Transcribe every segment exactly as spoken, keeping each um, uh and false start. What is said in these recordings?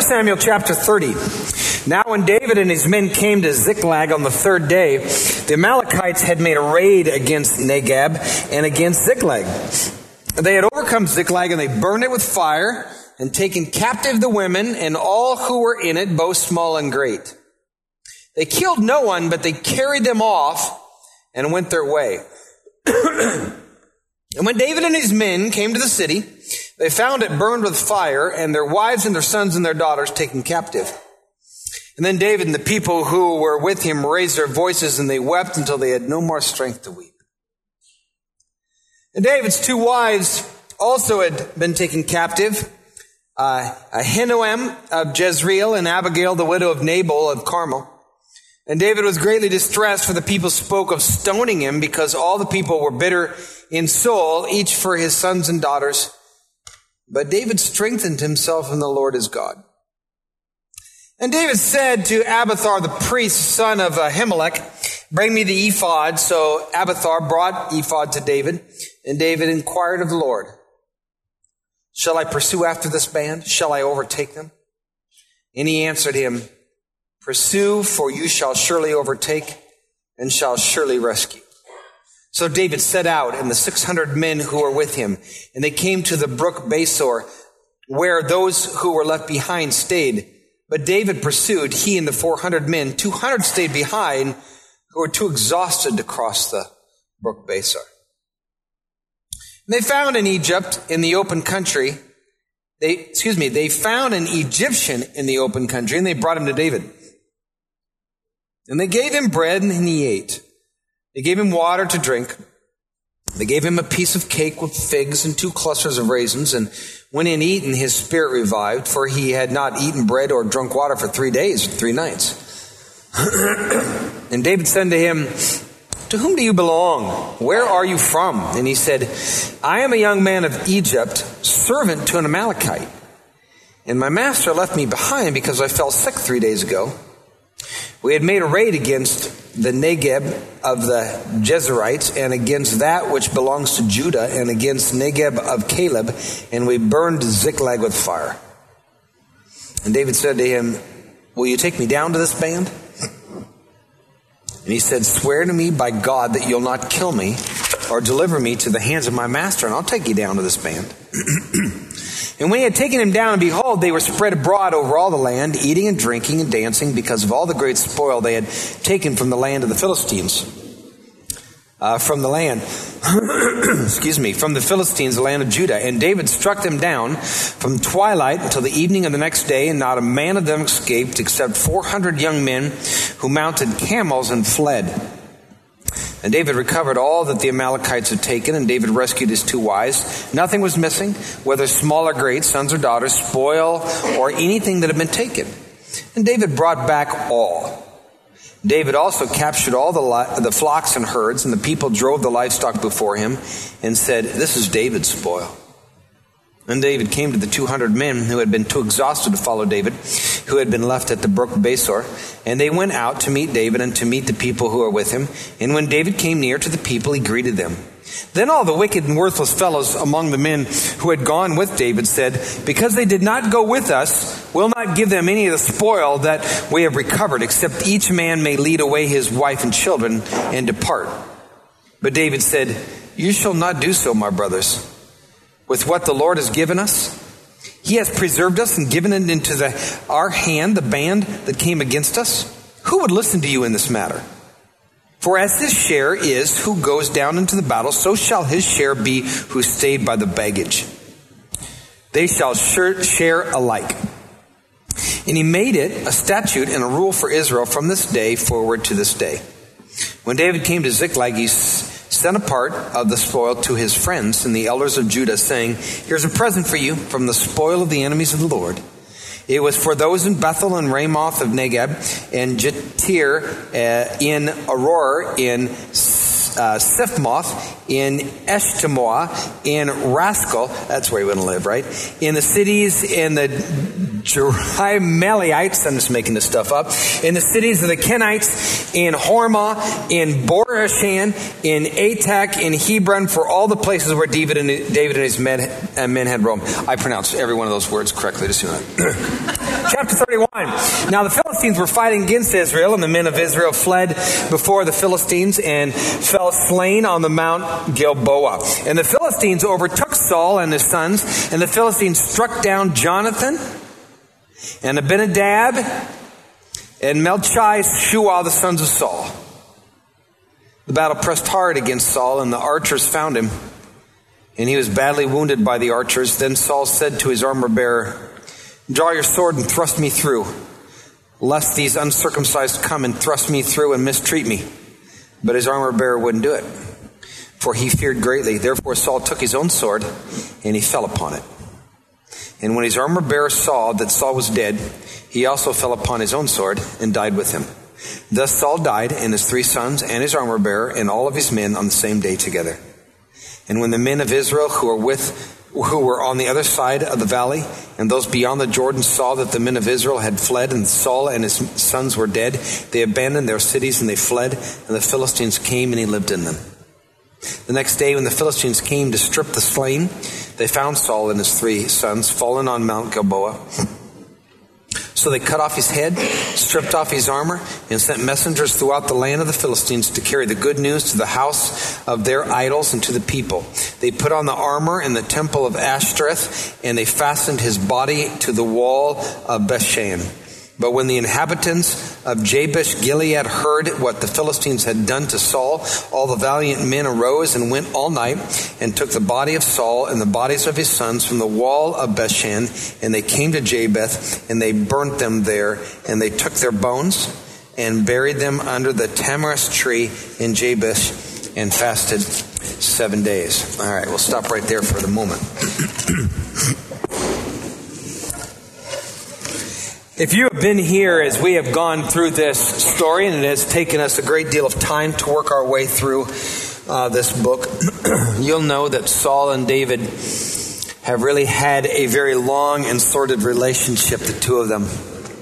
First Samuel chapter thirty. Now when David and his men came to Ziklag on the third day, the Amalekites had made a raid against Negeb and against Ziklag. They had overcome Ziklag and they burned it with fire and taken captive the women and all who were in it, both small and great. They killed no one, but they carried them off and went their way. And when David and his men came to the city, they found it burned with fire, and their wives and their sons and their daughters taken captive. And then David and the people who were with him raised their voices, and they wept until they had no more strength to weep. And David's two wives also had been taken captive, uh, Ahinoam of Jezreel and Abigail, the widow of Nabal of Carmel. And David was greatly distressed, for the people spoke of stoning him, because all the people were bitter in soul, each for his sons and daughters. But David strengthened himself in the Lord his God. And David said to Abiathar the priest, son of Ahimelech, bring me the ephod. So Abiathar brought ephod to David, and David inquired of the Lord, shall I pursue after this band? Shall I overtake them? And he answered him, pursue, for you shall surely overtake and shall surely rescue. So David set out, and the six hundred men who were with him, and they came to the brook Besor, where those who were left behind stayed. But David pursued, he and the four hundred men. two hundred stayed behind, who were too exhausted to cross the brook Besor. And they found in Egypt, in the open country, they, excuse me, they found an Egyptian in the open country, and they brought him to David. And they gave him bread, and he ate. They gave him water to drink. They gave him a piece of cake with figs and two clusters of raisins. And when he had eaten, his spirit revived, for he had not eaten bread or drunk water for three days, three nights. And David said to him, to whom do you belong? Where are you from? And he said, I am a young man of Egypt, servant to an Amalekite. And my master left me behind because I fell sick three days ago. We had made a raid against the Negeb of the Jezreelites, and against that which belongs to Judah, and against Negeb of Caleb, and we burned Ziklag with fire. And David said to him, will you take me down to this band? And he said, swear to me by God that you'll not kill me or deliver me to the hands of my master, and I'll take you down to this band. And when he had taken him down, behold, they were spread abroad over all the land, eating and drinking and dancing, because of all the great spoil they had taken from the land of the Philistines. Uh, from the land, excuse me, from the Philistines, the land of Judah. And David struck them down from twilight until the evening of the next day, and not a man of them escaped, except four hundred young men who mounted camels and fled. And David recovered all that the Amalekites had taken, and David rescued his two wives. Nothing was missing, whether small or great, sons or daughters, spoil, or anything that had been taken. And David brought back all. David also captured all the, li- the flocks and herds, and the people drove the livestock before him, and said, this is David's spoil. Then David came to the two hundred men who had been too exhausted to follow David, who had been left at the brook Besor, and they went out to meet David and to meet the people who were with him. And when David came near to the people, he greeted them. Then all the wicked and worthless fellows among the men who had gone with David said, because they did not go with us, we'll not give them any of the spoil that we have recovered, except each man may lead away his wife and children and depart. But David said, you shall not do so, my brothers. With what the Lord has given us, he has preserved us and given it into the, our hand, the band that came against us. Who would listen to you in this matter? For as his share is who goes down into the battle, so shall his share be who stayed by the baggage. They shall share alike. And he made it a statute and a rule for Israel from this day forward to this day. When David came to Ziklag, he sent a part of the spoil to his friends and the elders of Judah, saying, here's a present for you from the spoil of the enemies of the Lord. It was for those in Bethel and Ramoth of Negeb, and Jetir, uh, in Aurora, in uh, Siphmoth, in Eshtemoa, in Rascal, that's where you want to live, right? In the cities, in the Jerahmeelites, I'm just making this stuff up, in the cities of the Kenites, in Hormah, in Borashan, in Atak, in Hebron, for all the places where David and, David and his men, uh, men had roamed. I pronounced every one of those words correctly, just so you know. Chapter thirty-one. Now the Philistines were fighting against Israel, and the men of Israel fled before the Philistines and fell slain on the Mount Gilboa. And the Philistines overtook Saul and his sons, and the Philistines struck down Jonathan and Abinadab and Melchi-Shua, the sons of Saul. The battle pressed hard against Saul, and the archers found him, and he was badly wounded by the archers. Then Saul said to his armor-bearer, "Draw your sword and thrust me through, lest these uncircumcised come and thrust me through and mistreat me." But his armor-bearer wouldn't do it, for he feared greatly. Therefore Saul took his own sword, and he fell upon it. And when his armor-bearer saw that Saul was dead, he also fell upon his own sword and died with him. Thus Saul died, and his three sons, and his armor-bearer, and all of his men on the same day together. And when the men of Israel who were with who were on the other side of the valley, and those beyond the Jordan, saw that the men of Israel had fled, and Saul and his sons were dead, they abandoned their cities and they fled, and the Philistines came and he lived in them. The next day when the Philistines came to strip the slain, they found Saul and his three sons fallen on Mount Gilboa. So they cut off his head, stripped off his armor, and sent messengers throughout the land of the Philistines to carry the good news to the house of their idols and to the people. They put on the armor in the temple of Ashtoreth, and they fastened his body to the wall of Bethshan. But when the inhabitants of Jabesh Gilead heard what the Philistines had done to Saul, all the valiant men arose and went all night and took the body of Saul and the bodies of his sons from the wall of Bethshan, and they came to Jabesh, and they burnt them there, and they took their bones and buried them under the tamarisk tree in Jabesh, and fasted seven days. All right, we'll stop right there for the moment. If you have been here as we have gone through this story, and it has taken us a great deal of time to work our way through uh, this book, you'll know that Saul and David have really had a very long and sordid relationship, the two of them.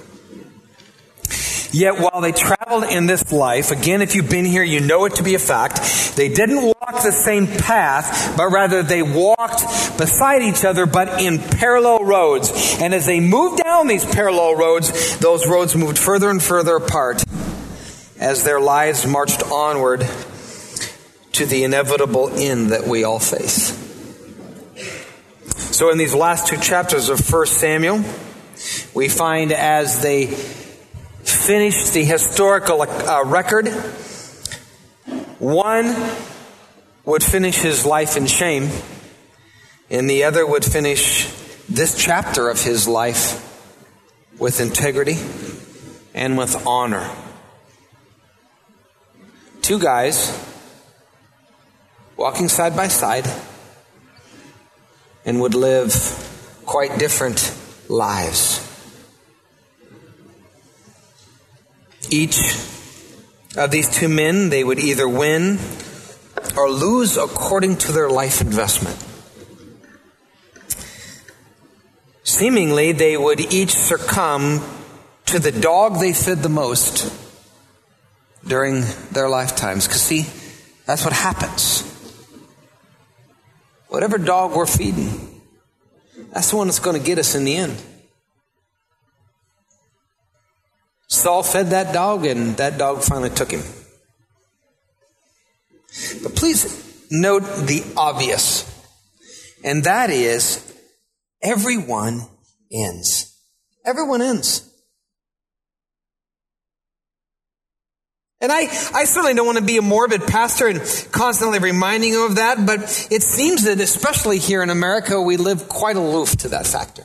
Yet while they traveled in this life, again, if you've been here, you know it to be a fact, they didn't walk the same path, but rather they walked beside each other, but in parallel roads. And as they moved down these parallel roads, those roads moved further and further apart as their lives marched onward to the inevitable end that we all face. So in these last two chapters of First Samuel, we find as they finished the historical uh, record, one would finish his life in shame, and the other would finish this chapter of his life with integrity and with honor. Two guys walking side by side and would live quite different lives. Each of these two men, they would either win or lose according to their life investment. Seemingly, they would each succumb to the dog they fed the most during their lifetimes. Because see, that's what happens. Whatever dog we're feeding, that's the one that's going to get us in the end. Saul fed that dog, and that dog finally took him. But please note the obvious, and that is, everyone ends. Everyone ends. And I, I certainly don't want to be a morbid pastor and constantly reminding you of that, but it seems that especially here in America, we live quite aloof to that factor.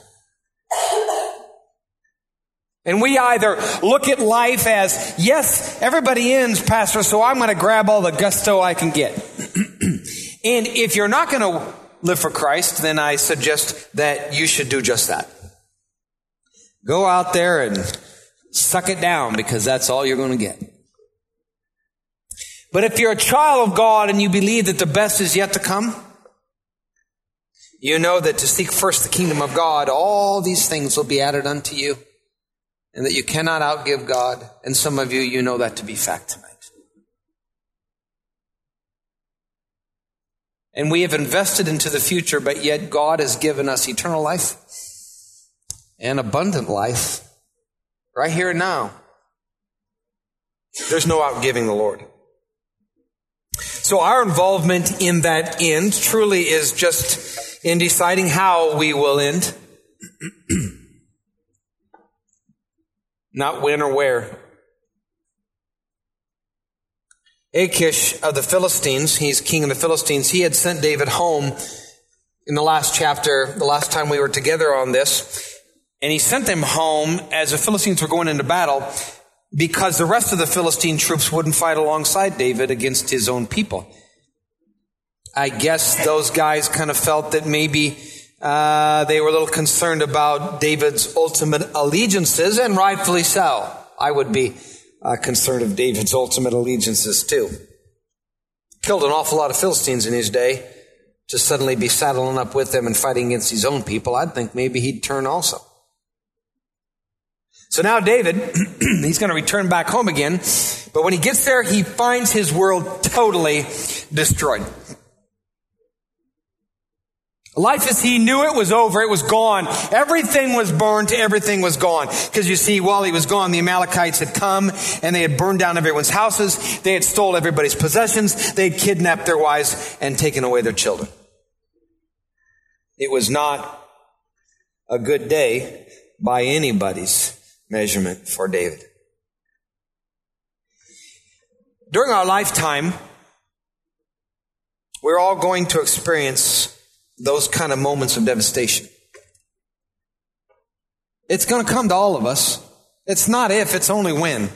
And we either look at life as, yes, everybody ends, Pastor, so I'm going to grab all the gusto I can get. And if you're not going to live for Christ, then I suggest that you should do just that. Go out there and suck it down, because that's all you're going to get. But if you're a child of God and you believe that the best is yet to come, you know that to seek first the kingdom of God, all these things will be added unto you. And that you cannot outgive God. And some of you, you know that to be fact tonight. And we have invested into the future, but yet God has given us eternal life and abundant life right here and now. There's no outgiving the Lord. So our involvement in that end truly is just in deciding how we will end, not when or where. Achish of the Philistines, he's king of the Philistines, he had sent David home in the last chapter, the last time we were together on this, and he sent them home as the Philistines were going into battle because the rest of the Philistine troops wouldn't fight alongside David against his own people. I guess those guys kind of felt that maybe uh, they were a little concerned about David's ultimate allegiances, and rightfully so. I would be uh, concerned of David's ultimate allegiances too. Killed an awful lot of Philistines in his day. To suddenly be saddling up with them and fighting against his own people, I'd think maybe he'd turn also. So now David, he's going to return back home again, but when he gets there, he finds his world totally destroyed. Life as he knew it was over. It was gone. Everything was burned. Everything was gone. Because you see, while he was gone, the Amalekites had come and they had burned down everyone's houses. They had stole everybody's possessions. They had kidnapped their wives and taken away their children. It was not a good day by anybody's measurement for David. During our lifetime, we're all going to experience those kind of moments of devastation. It's going to come to all of us. It's not if, it's only when.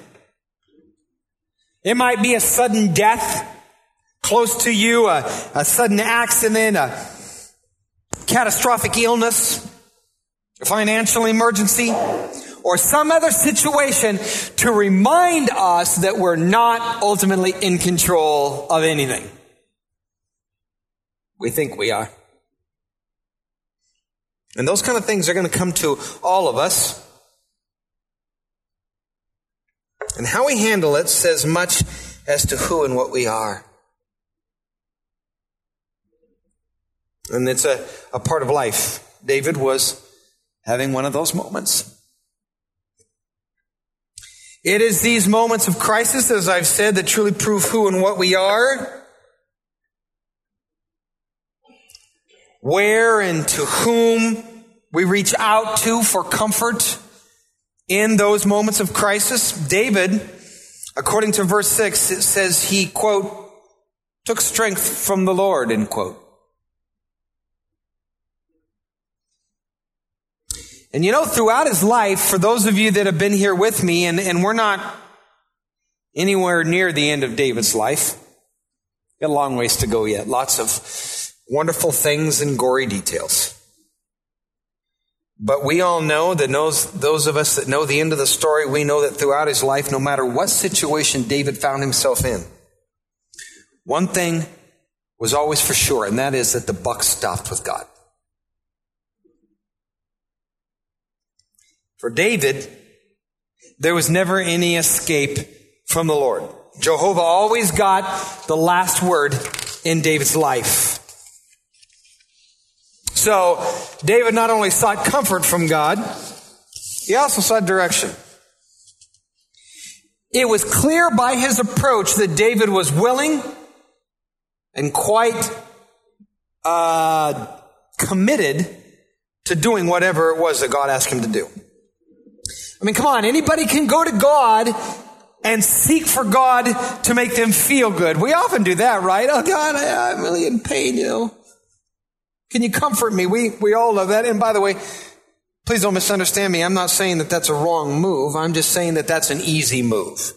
It might be a sudden death close to you, a, a sudden accident, a catastrophic illness, a financial emergency, or some other situation to remind us that we're not ultimately in control of anything. We think we are. And those kind of things are going to come to all of us. And how we handle it says much as to who and what we are. And it's a, a part of life. David was having one of those moments. It is these moments of crisis, as I've said, that truly prove who and what we are. Where and to whom we reach out to for comfort in those moments of crisis. David, according to verse six, it says he, quote, took strength from the Lord, end quote. And you know, throughout his life, for those of you that have been here with me, and, and we're not anywhere near the end of David's life, got a long ways to go yet. Lots of wonderful things and gory details. But we all know that knows, those of us that know the end of the story, we know that throughout his life, no matter what situation David found himself in, one thing was always for sure, and that is that the buck stopped with God. For David, there was never any escape from the Lord. Jehovah always got the last word in David's life. So, David not only sought comfort from God, he also sought direction. It was clear by his approach that David was willing and quite uh, committed to doing whatever it was that God asked him to do. I mean, come on, anybody can go to God and seek for God to make them feel good. We often do that, right? Oh, God, I, I'm really in pain, you know. Can you comfort me? We we all love that. And by the way, please don't misunderstand me. I'm not saying that that's a wrong move. I'm just saying that that's an easy move.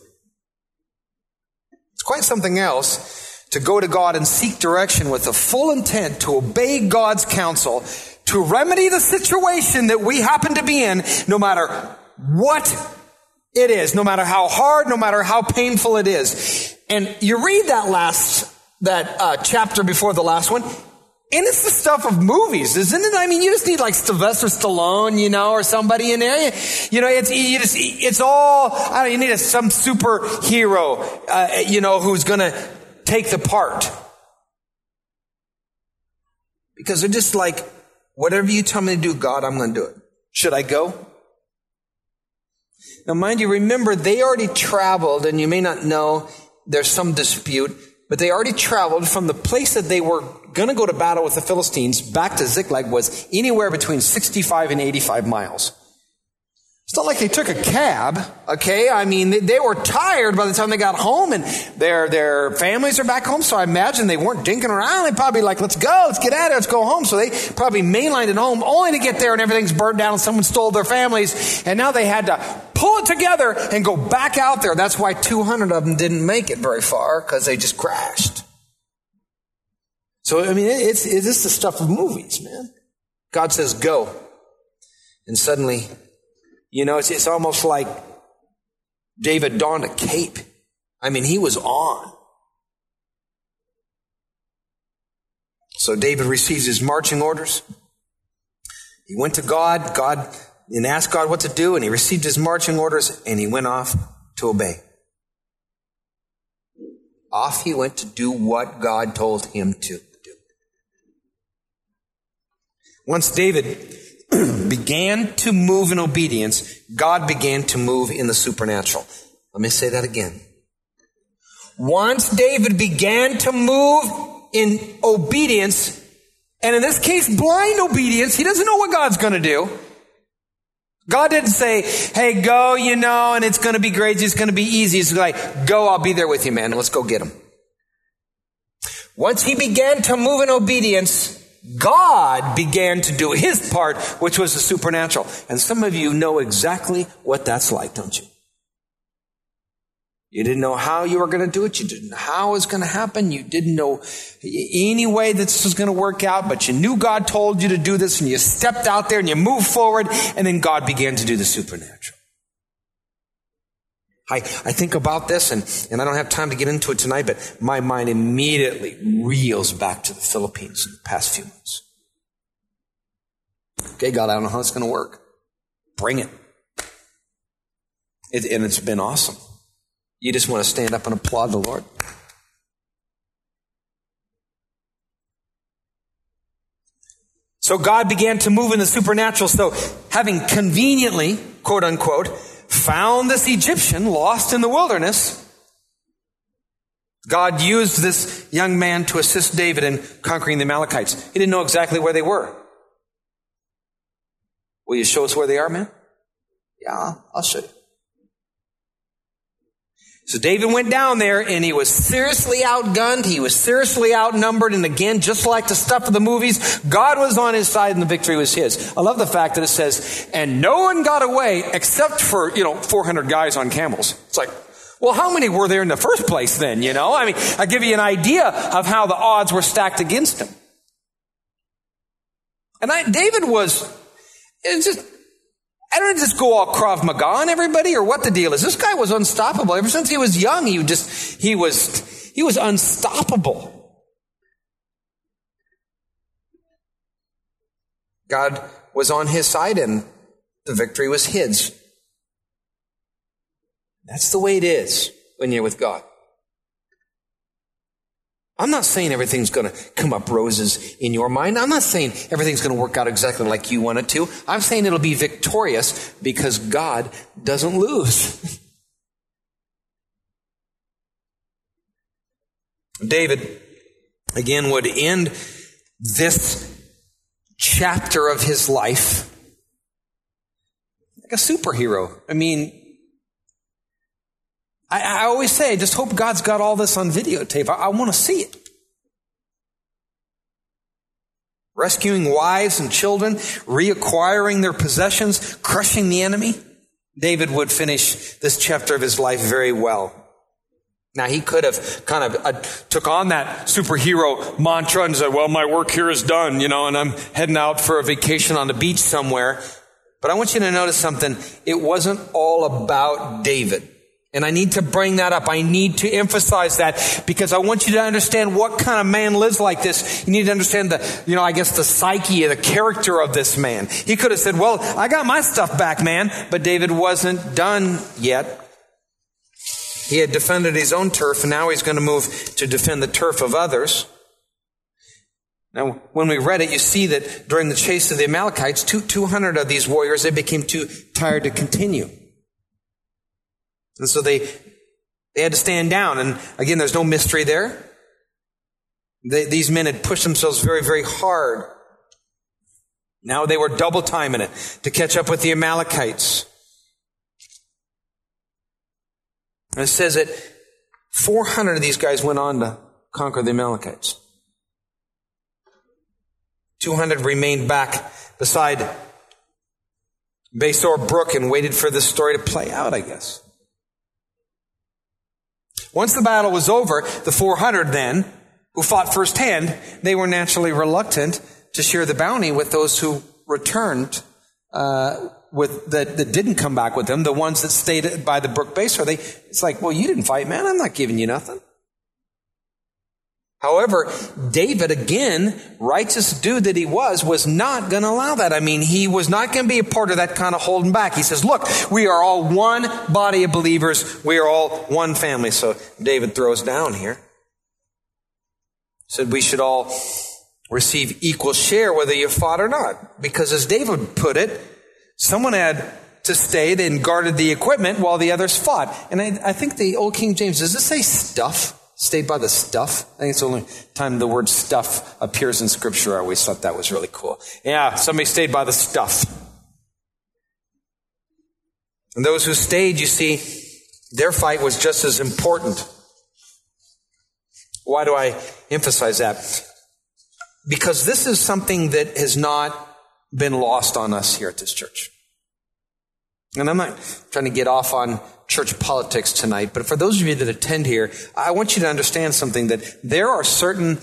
It's quite something else to go to God and seek direction with the full intent to obey God's counsel, to remedy the situation that we happen to be in, no matter what it is, no matter how hard, no matter how painful it is. And you read that last, that uh, chapter before the last one, and it's the stuff of movies, isn't it? I mean, you just need like Sylvester Stallone, you know, or somebody in there. You know, it's you just it's all. I don't know, you need a, some superhero, uh, you know, who's going to take the part, because they're just like, whatever you tell me to do, God, I'm going to do it. Should I go? Now, mind you, remember, they already traveled, and you may not know, there's some dispute, but they already traveled from the place that they were going to go to battle with the Philistines back to Ziklag was anywhere between sixty-five and eighty-five miles. It's not like they took a cab, okay? I mean, they, they were tired by the time they got home, and their their families are back home, so I imagine they weren't dinking around. They probably like, let's go, let's get at it, let's go home. So they probably mainlined it home, only to get there and everything's burned down and someone stole their families, and now they had to pull it together and go back out there. That's why two hundred of them didn't make it very far, because they just crashed. So, I mean, it's, it's the stuff of movies, man. God says, go. And suddenly, you know, it's, it's almost like David donned a cape. I mean, he was on. So David receives his marching orders. He went to God, God, and asked God what to do, and he received his marching orders, and he went off to obey. Off he went to do what God told him to do. Once David began to move in obedience, God began to move in the supernatural. Let me say that again. Once David began to move in obedience, and in this case, blind obedience, he doesn't know what God's going to do. God didn't say, hey, go, you know, and it's going to be great, it's going to be easy. It's like, go, I'll be there with you, man. Let's go get him. Once he began to move in obedience, God began to do his part, which was the supernatural. And some of you know exactly what that's like, don't you? You didn't know how you were going to do it. You didn't know how it was going to happen. You didn't know any way that this was going to work out, but you knew God told you to do this, and you stepped out there and you moved forward, and then God began to do the supernatural. I, I think about this, and, and I don't have time to get into it tonight, but my mind immediately reels back to the Philippines in the past few months. Okay, God, I don't know how it's going to work. Bring it. it. And it's been awesome. You just want to stand up and applaud the Lord. So God began to move in the supernatural. So having conveniently, quote unquote, found this Egyptian lost in the wilderness, God used this young man to assist David in conquering the Amalekites. He didn't know exactly where they were. Will you show us where they are, man? Yeah, I'll show you. So David went down there, and he was seriously outgunned. He was seriously outnumbered. And again, just like the stuff of the movies, God was on his side and the victory was his. I love the fact that it says, and no one got away except for, you know, four hundred guys on camels. It's like, well, how many were there in the first place then, you know? I mean, I give you an idea of how the odds were stacked against him. And I, David was, it's just, I don't just go all Krav Maga on everybody, or what the deal is. This guy was unstoppable. Ever since he was young, he just, he was, he was unstoppable. God was on his side, and the victory was his. That's the way it is when you're with God. I'm not saying everything's going to come up roses in your mind. I'm not saying everything's going to work out exactly like you want it to. I'm saying it'll be victorious because God doesn't lose. David, again, would end this chapter of his life like a superhero. I mean, I, I always say, I just hope God's got all this on videotape. I, I want to see it. Rescuing wives and children, reacquiring their possessions, crushing the enemy. David would finish this chapter of his life very well. Now, he could have kind of uh, took on that superhero mantra and said, well, my work here is done, you know, and I'm heading out for a vacation on the beach somewhere. But I want you to notice something. It wasn't all about David. And I need to bring that up. I need to emphasize that because I want you to understand what kind of man lives like this. You need to understand the, you know, I guess the psyche, the character of this man. He could have said, well, I got my stuff back, man. But David wasn't done yet. He had defended his own turf, and now he's going to move to defend the turf of others. Now, when we read it, you see that during the chase of the Amalekites, two, 200 of these warriors, they became too tired to continue. And so they, they had to stand down. And again, there's no mystery there. They, these men had pushed themselves very, very hard. Now they were double timing it to catch up with the Amalekites. And it says that four hundred of these guys went on to conquer the Amalekites. two hundred remained back beside Besor Brook and waited for this story to play out, I guess. Once the battle was over, the four hundred then, who fought firsthand, they were naturally reluctant to share the bounty with those who returned, uh, with that, that didn't come back with them, the ones that stayed by the brook Besor. They, it's like, well, you didn't fight, man. I'm not giving you nothing. However, David, again, righteous dude that he was, was not going to allow that. I mean, he was not going to be a part of that kind of holding back. He says, look, we are all one body of believers. We are all one family. So David throws down here. Said we should all receive equal share whether you fought or not. Because as David put it, someone had to stay and guarded the equipment while the others fought. And I, I think the old King James, does it say stuff? Stayed by the stuff? I think it's the only time the word stuff appears in Scripture. I always thought that was really cool. Yeah, somebody stayed by the stuff. And those who stayed, you see, their fight was just as important. Why do I emphasize that? Because this is something that has not been lost on us here at this church. And I'm not trying to get off on church politics tonight, but for those of you that attend here, I want you to understand something, that there are certain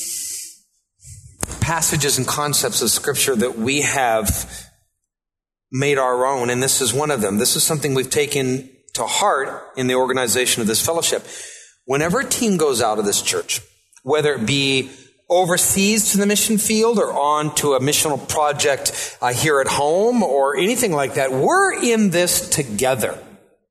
passages and concepts of Scripture that we have made our own, and this is one of them. This is something we've taken to heart in the organization of this fellowship. Whenever a team goes out of this church, whether it be overseas to the mission field or on to a missional project uh, here at home or anything like that, we're in this together.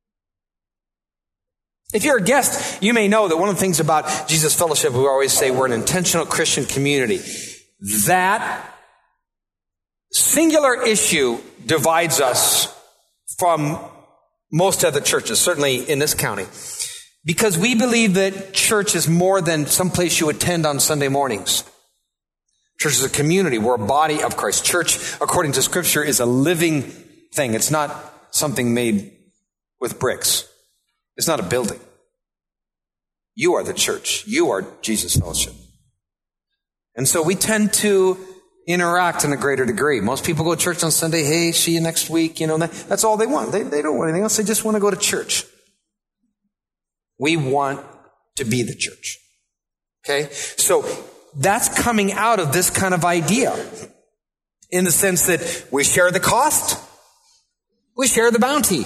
If you're a guest, you may know that one of the things about Jesus Fellowship, we always say we're an intentional Christian community. That singular issue divides us from most other churches, certainly in this county. Because we believe that church is more than some place you attend on Sunday mornings. Church is a community. We're a body of Christ. Church, according to Scripture, is a living thing. It's not something made with bricks. It's not a building. You are the church. You are Jesus Fellowship. And so we tend to interact in a greater degree. Most people go to church on Sunday. Hey, see you next week. You know, that, that's all they want. They, they don't want anything else. They just want to go to church. We want to be the church. Okay? So that's coming out of this kind of idea, in the sense that we share the cost, we share the bounty.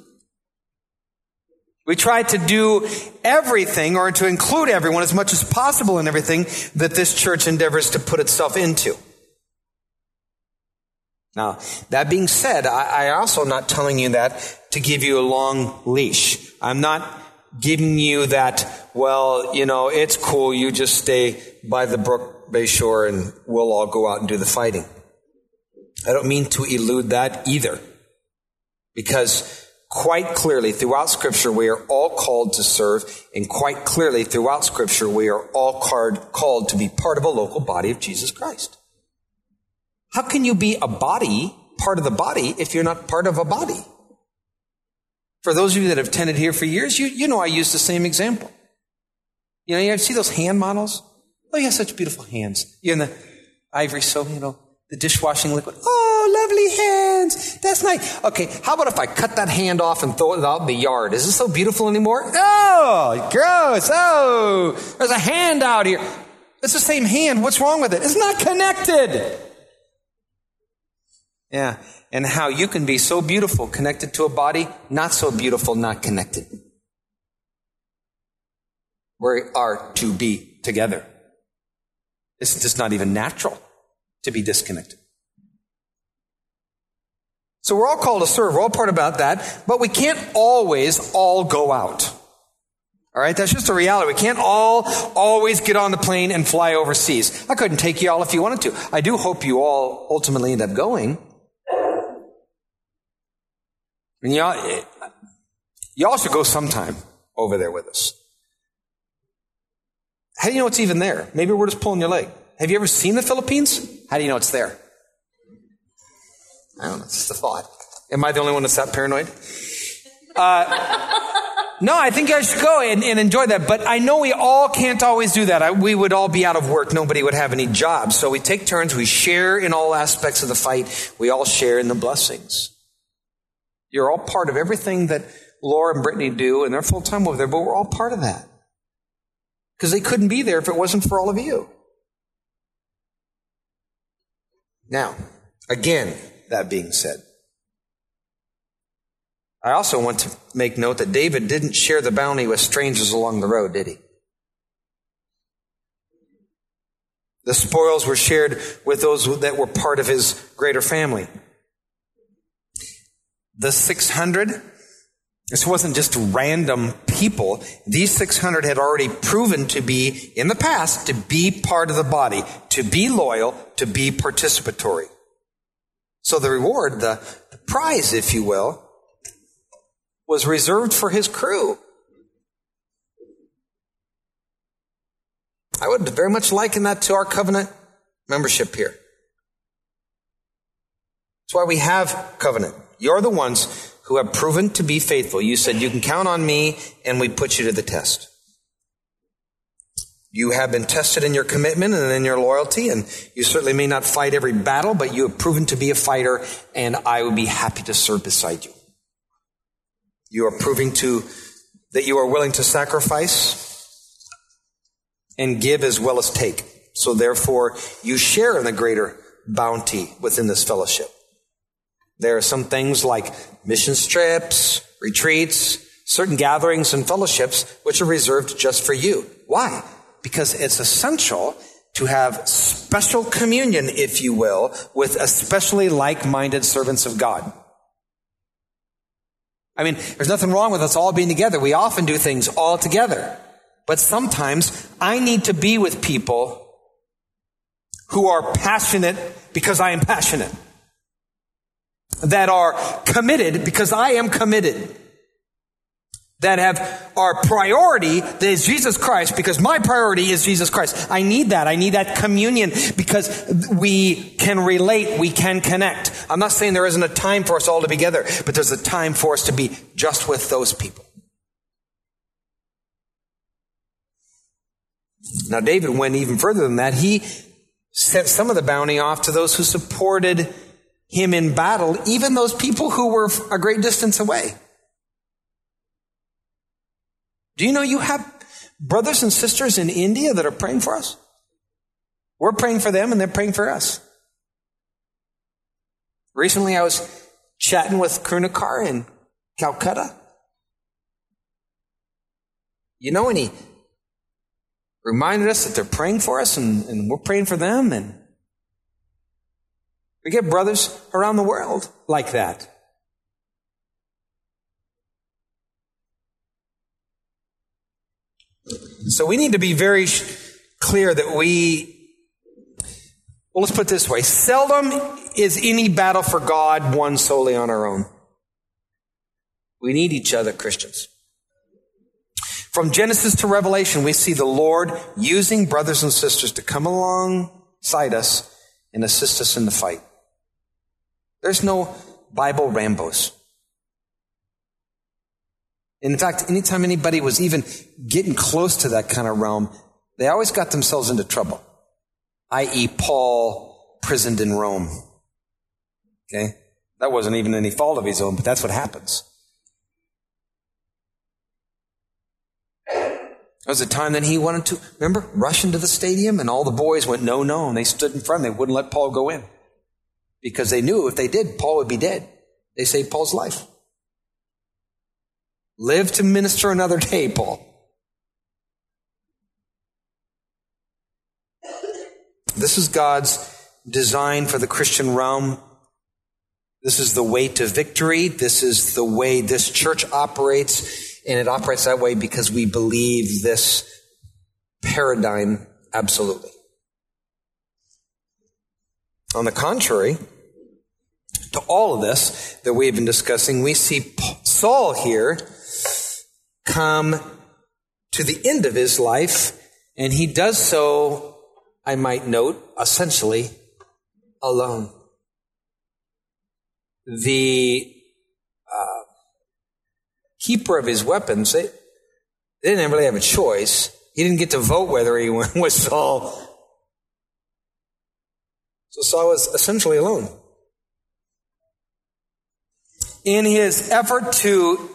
We try to do everything, or to include everyone as much as possible in everything that this church endeavors to put itself into. Now, that being said, I, I also not telling you that to give you a long leash. I'm not giving you that, well, you know, it's cool, you just stay by the brook Besor and we'll all go out and do the fighting. I don't mean to elude that either. Because quite clearly throughout Scripture we are all called to serve, and quite clearly throughout Scripture we are all called to be part of a local body of Jesus Christ. How can you be a body, part of the body, if you're not part of a body? For those of you that have attended here for years, you, you know I use the same example. You know, you see those hand models? Oh, you have such beautiful hands. You're in the ivory soap, you know, the dishwashing liquid. Oh, lovely hands. That's nice. Okay, how about if I cut that hand off and throw it out in the yard? Is this so beautiful anymore? Oh, gross. Oh, there's a hand out here. It's the same hand. What's wrong with it? It's not connected. Yeah. And how you can be so beautiful connected to a body, not so beautiful, not connected. We are to be together. It's just not even natural to be disconnected. So we're all called to serve. We're all part about that. But we can't always all go out. All right? That's just a reality. We can't all always get on the plane and fly overseas. I couldn't take you all if you wanted to. I do hope you all ultimately end up going. And you know, Y'all should go sometime over there with us. How do you know it's even there? Maybe we're just pulling your leg. Have you ever seen the Philippines? How do you know it's there? I don't know. It's just a thought. Am I the only one that's that paranoid? Uh, no, I think I should go and, and enjoy that. But I know we all can't always do that. I, we would all be out of work. Nobody would have any jobs. So we take turns. We share in all aspects of the fight. We all share in the blessings. You're all part of everything that Laura and Brittany do, and they're full-time over there, but we're all part of that. Because they couldn't be there if it wasn't for all of you. Now, again, that being said, I also want to make note that David didn't share the bounty with strangers along the road, did he? The spoils were shared with those that were part of his greater family. The six hundred, this wasn't just random people. These six hundred had already proven to be, in the past, to be part of the body, to be loyal, to be participatory. So the reward, the, the prize, if you will, was reserved for his crew. I would very much liken that to our covenant membership here. That's why we have covenant. You're the ones who have proven to be faithful. You said, you can count on me, and we put you to the test. You have been tested in your commitment and in your loyalty, and you certainly may not fight every battle, but you have proven to be a fighter, and I would be happy to serve beside you. You are proving to that you are willing to sacrifice and give as well as take. So therefore, you share in the greater bounty within this fellowship. There are some things like mission trips, retreats, certain gatherings and fellowships which are reserved just for you. Why? Because it's essential to have special communion, if you will, with especially like-minded servants of God. I mean, there's nothing wrong with us all being together. We often do things all together. But sometimes I need to be with people who are passionate because I am passionate. That are committed because I am committed. That have our priority that is Jesus Christ because my priority is Jesus Christ. I need that. I need that communion because we can relate. We can connect. I'm not saying there isn't a time for us all to be together, but there's a time for us to be just with those people. Now, David went even further than that. He sent some of the bounty off to those who supported him in battle, even those people who were a great distance away. Do you know you have brothers and sisters in India that are praying for us? We're praying for them and they're praying for us. Recently I was chatting with Krunakar in Calcutta. You know, and he reminded us that they're praying for us and, and we're praying for them, and we get brothers around the world like that. So we need to be very clear that we, well, let's put it this way. Seldom is any battle for God won solely on our own. We need each other, Christians. From Genesis to Revelation, we see the Lord using brothers and sisters to come alongside us and assist us in the fight. There's no Bible Rambos. In fact, anytime anybody was even getting close to that kind of realm, they always got themselves into trouble. that is. Paul imprisoned in Rome. Okay? That wasn't even any fault of his own, but that's what happens. There was a time that he wanted to, remember, rush into the stadium, and all the boys went, no, no, and they stood in front. They wouldn't let Paul go in because they knew if they did, Paul would be dead. They saved Paul's life. Live to minister another day, Paul. This is God's design for the Christian realm. This is the way to victory. This is the way this church operates. And it operates that way because we believe this paradigm absolutely. On the contrary, to all of this that we've been discussing, we see Saul here come to the end of his life, and he does so, I might note, essentially alone. The uh, keeper of his weapons, they, they didn't really have a choice. He didn't get to vote whether he was Saul. So Saul was essentially alone. In his effort to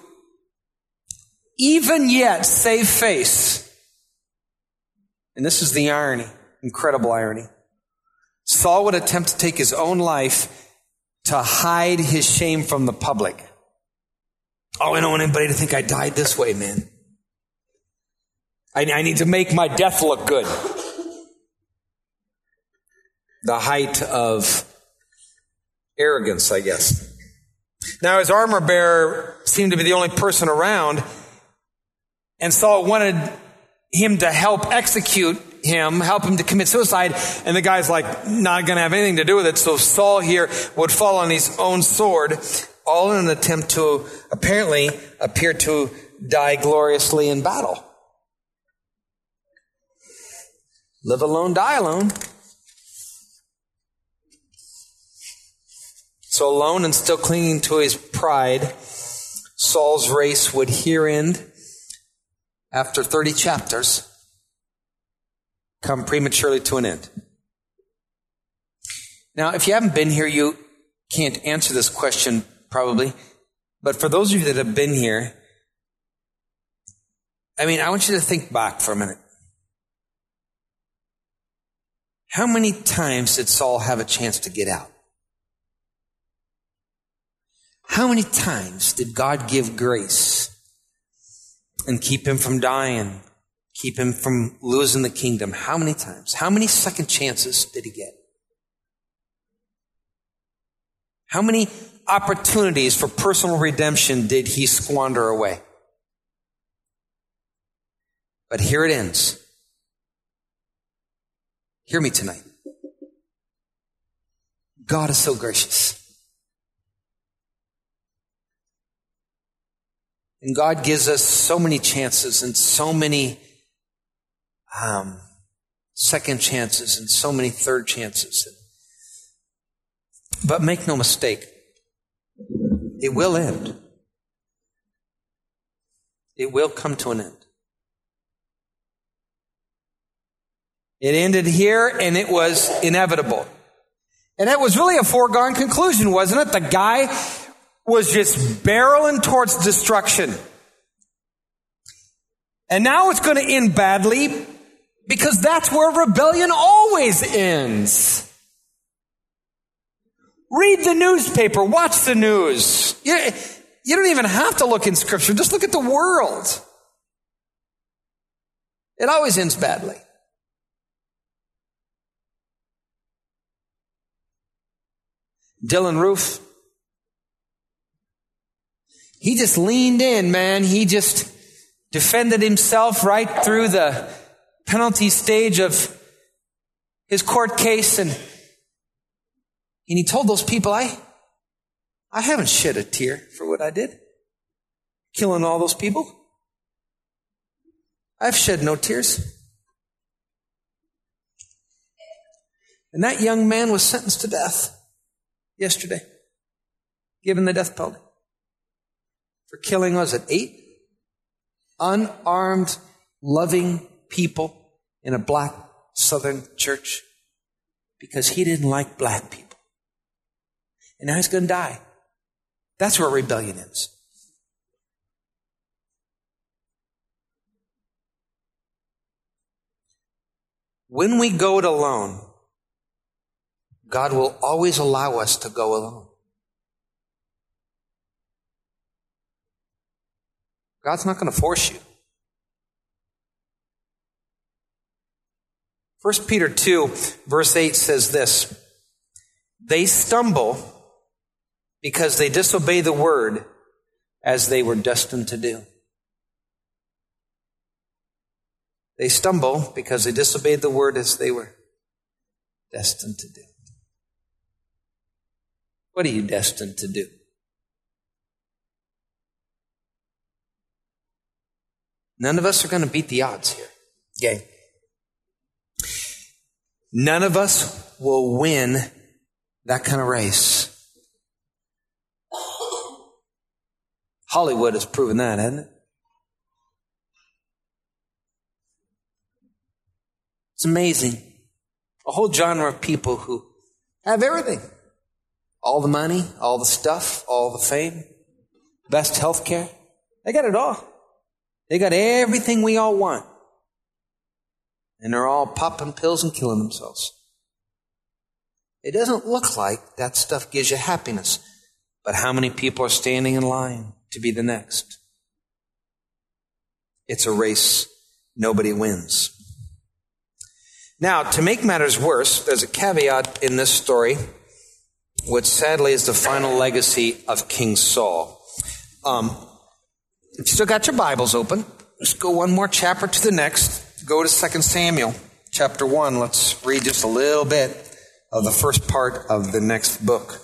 even yet save face, and this is the irony, incredible irony, Saul would attempt to take his own life to hide his shame from the public. Oh, I don't want anybody to think I died this way, man. I, I need to make my death look good. The height of arrogance, I guess. Now, his armor bearer seemed to be the only person around, and Saul wanted him to help execute him, help him to commit suicide, and the guy's like, not going to have anything to do with it. So Saul here would fall on his own sword, all in an attempt to apparently appear to die gloriously in battle. Live alone, die alone. So alone and still clinging to his pride, Saul's race would here end after thirty chapters, come prematurely to an end. Now, if you haven't been here, you can't answer this question probably. But for those of you that have been here, I mean, I want you to think back for a minute. How many times did Saul have a chance to get out? How many times did God give grace and keep him from dying, keep him from losing the kingdom? How many times? How many second chances did he get? How many opportunities for personal redemption did he squander away? But here it ends. Hear me tonight. God is so gracious. And God gives us so many chances and so many um, second chances and so many third chances. But make no mistake, it will end. It will come to an end. It ended here, and it was inevitable. And it was really a foregone conclusion, wasn't it? The guy was just barreling towards destruction. And now it's going to end badly because that's where rebellion always ends. Read the newspaper, watch the news. You, you don't even have to look in Scripture. Just look at the world. It always ends badly. Dylan Roof, he just leaned in, man. He just defended himself right through the penalty stage of his court case. And, and he told those people, I, I haven't shed a tear for what I did. Killing all those people. I've shed no tears. And that young man was sentenced to death yesterday, given the death penalty for killing, was it eight unarmed, loving people in a black Southern church because he didn't like black people. And now he's going to die. That's where rebellion ends. When we go it alone, God will always allow us to go alone. God's not going to force you. First Peter two, verse eight says this, they stumble because they disobey the word as they were destined to do. They stumble because they disobeyed the word as they were destined to do. What are you destined to do? None of us are going to beat the odds here. Okay? None of us will win that kind of race. Hollywood has proven that, hasn't it? It's amazing. A whole genre of people who have everything. All the money, all the stuff, all the fame, best health care. They got it all. They got everything we all want. And they're all popping pills and killing themselves. It doesn't look like that stuff gives you happiness. But how many people are standing in line to be the next? It's a race nobody wins. Now, to make matters worse, there's a caveat in this story, which sadly is the final legacy of King Saul. Um, if you still got your Bibles open, let's go one more chapter to the next. Go to Second Samuel, chapter one. Let's read just a little bit of the first part of the next book.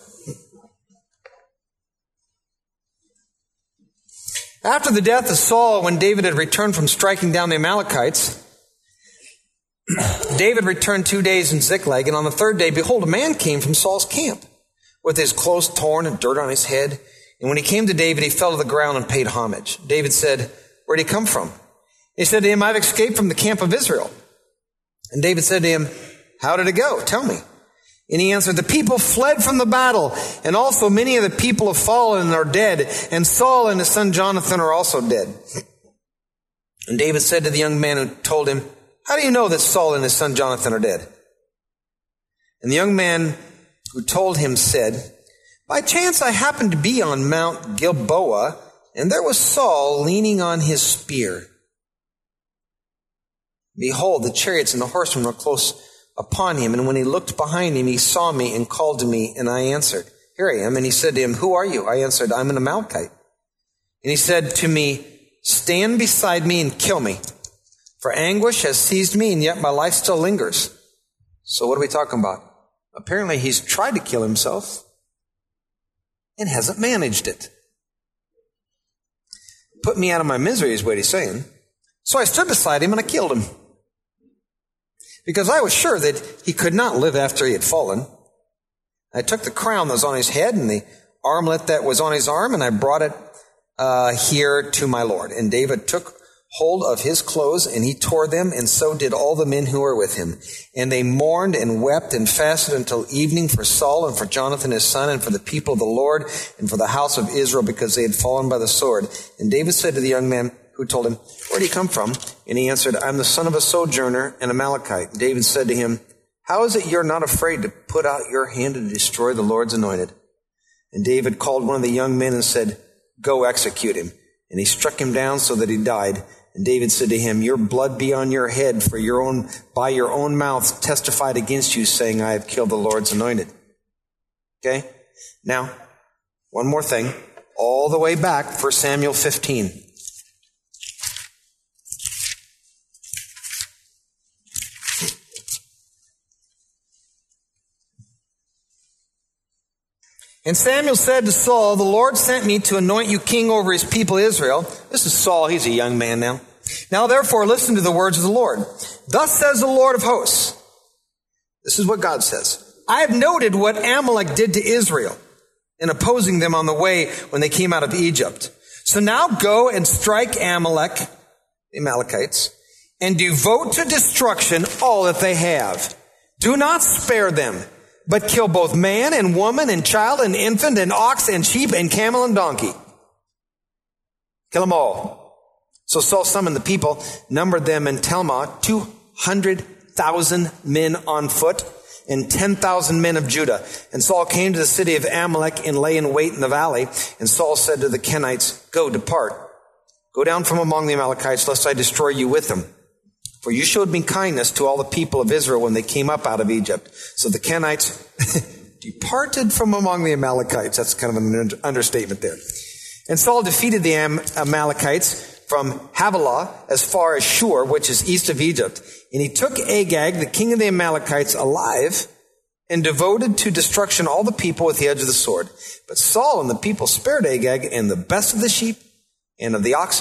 After the death of Saul, when David had returned from striking down the Amalekites, David returned two days in Ziklag, and on the third day, behold, a man came from Saul's camp with his clothes torn and dirt on his head. And when he came to David, he fell to the ground and paid homage. David said, "Where'd he come from?" He said to him, "I've escaped from the camp of Israel." And David said to him, "How did it go? Tell me." And he answered, "The people fled from the battle, and also many of the people have fallen and are dead, and Saul and his son Jonathan are also dead." And David said to the young man who told him, "How do you know that Saul and his son Jonathan are dead?" And the young man who told him said, "By chance I happened to be on Mount Gilboa, and there was Saul leaning on his spear. Behold, the chariots and the horsemen were close upon him, and when he looked behind him, he saw me and called to me, and I answered, 'Here I am.' And he said to him, 'Who are you?' I answered, 'I'm an Amalekite.' And he said to me, 'Stand beside me and kill me. For anguish has seized me, and yet my life still lingers.'" So what are we talking about? Apparently he's tried to kill himself and hasn't managed it. "Put me out of my misery," is what he's saying. "So I stood beside him and I killed him, because I was sure that he could not live after he had fallen. I took the crown that was on his head and the armlet that was on his arm, and I brought it uh, here to my Lord. And David took hold of his clothes, and he tore them, and so did all the men who were with him. And they mourned and wept and fasted until evening for Saul and for Jonathan his son and for the people of the Lord and for the house of Israel, because they had fallen by the sword. And David said to the young man who told him, "Where do you come from?" And he answered, "I'm the son of a sojourner, an Amalekite." And David said to him, "How is it you're not afraid to put out your hand to destroy the Lord's anointed?" And David called one of the young men and said, "Go execute him." And he struck him down so that he died. And David said to him, "Your blood be on your head, for your own, by your own mouth testified against you, saying, 'I have killed the Lord's anointed.'" Okay? Now, one more thing. All the way back, First Samuel fifteen. And Samuel said to Saul, "The Lord sent me to anoint you king over his people Israel." This is Saul. He's a young man now. "Now therefore listen to the words of the Lord. Thus says the Lord of hosts." This is what God says. "I have noted what Amalek did to Israel in opposing them on the way when they came out of Egypt. So now go and strike Amalek, the Amalekites, and devote to destruction all that they have. Do not spare them, but kill both man and woman and child and infant and ox and sheep and camel and donkey. Kill them all." So Saul summoned the people, numbered them in Telmah, two hundred thousand men on foot, and ten thousand men of Judah. And Saul came to the city of Amalek and lay in wait in the valley. And Saul said to the Kenites, "Go, depart. Go down from among the Amalekites, lest I destroy you with them. For you showed me kindness to all the people of Israel when they came up out of Egypt." So the Kenites departed from among the Amalekites. That's kind of an understatement there. And Saul defeated the Am- Amalekites from Havilah as far as Shur, which is east of Egypt. And he took Agag, the king of the Amalekites, alive, and devoted to destruction all the people with the edge of the sword. But Saul and the people spared Agag and the best of the sheep and of the oxen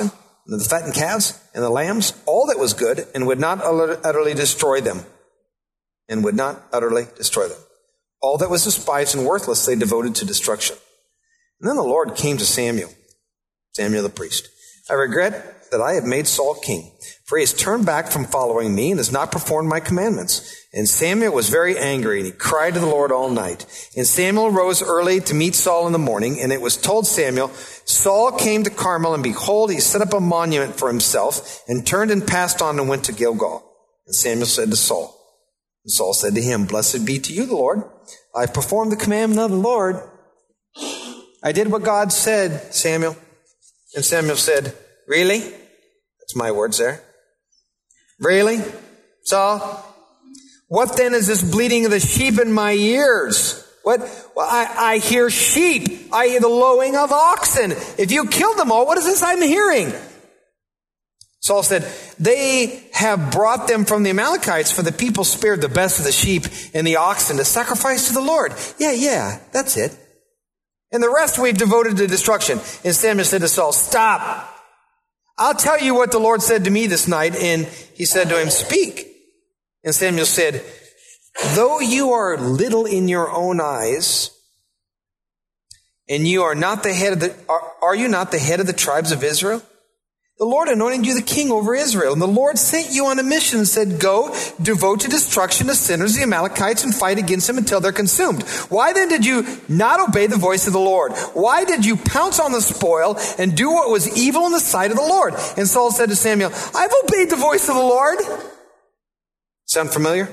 and the fattened calves, and the lambs, all that was good, and would not utterly destroy them. And would not utterly destroy them. All that was despised and worthless they devoted to destruction. And then the Lord came to Samuel, Samuel the priest. I regret that I have made Saul king, for he has turned back from following me and has not performed my commandments. And Samuel was very angry, and he cried to the Lord all night. And Samuel rose early to meet Saul in the morning, and it was told Samuel, Saul came to Carmel, and behold, he set up a monument for himself, and turned and passed on and went to Gilgal. And Samuel said to Saul, and Saul said to him, Blessed be to you, the Lord. I have performed the commandment of the Lord. I did what God said, Samuel. And Samuel said, Really? That's my words there. Really, Saul? What then is this bleating of the sheep in my ears? What? Well, I, I hear sheep. I hear the lowing of oxen. If you killed them all, what is this I'm hearing? Saul said, They have brought them from the Amalekites, for the people spared the best of the sheep and the oxen to sacrifice to the Lord. Yeah, yeah, that's it. And the rest we've devoted to destruction. And Samuel said to Saul, Stop. I'll tell you what the Lord said to me this night. And he said to him, Speak. And Samuel said, Though you are little in your own eyes, and you are not the head of the, are, are you not the head of the tribes of Israel? The Lord anointed you the king over Israel, and the Lord sent you on a mission and said, Go, devote to destruction the sinners, the Amalekites, and fight against them until they're consumed. Why then did you not obey the voice of the Lord? Why did you pounce on the spoil and do what was evil in the sight of the Lord? And Saul said to Samuel, I've obeyed the voice of the Lord. Sound familiar?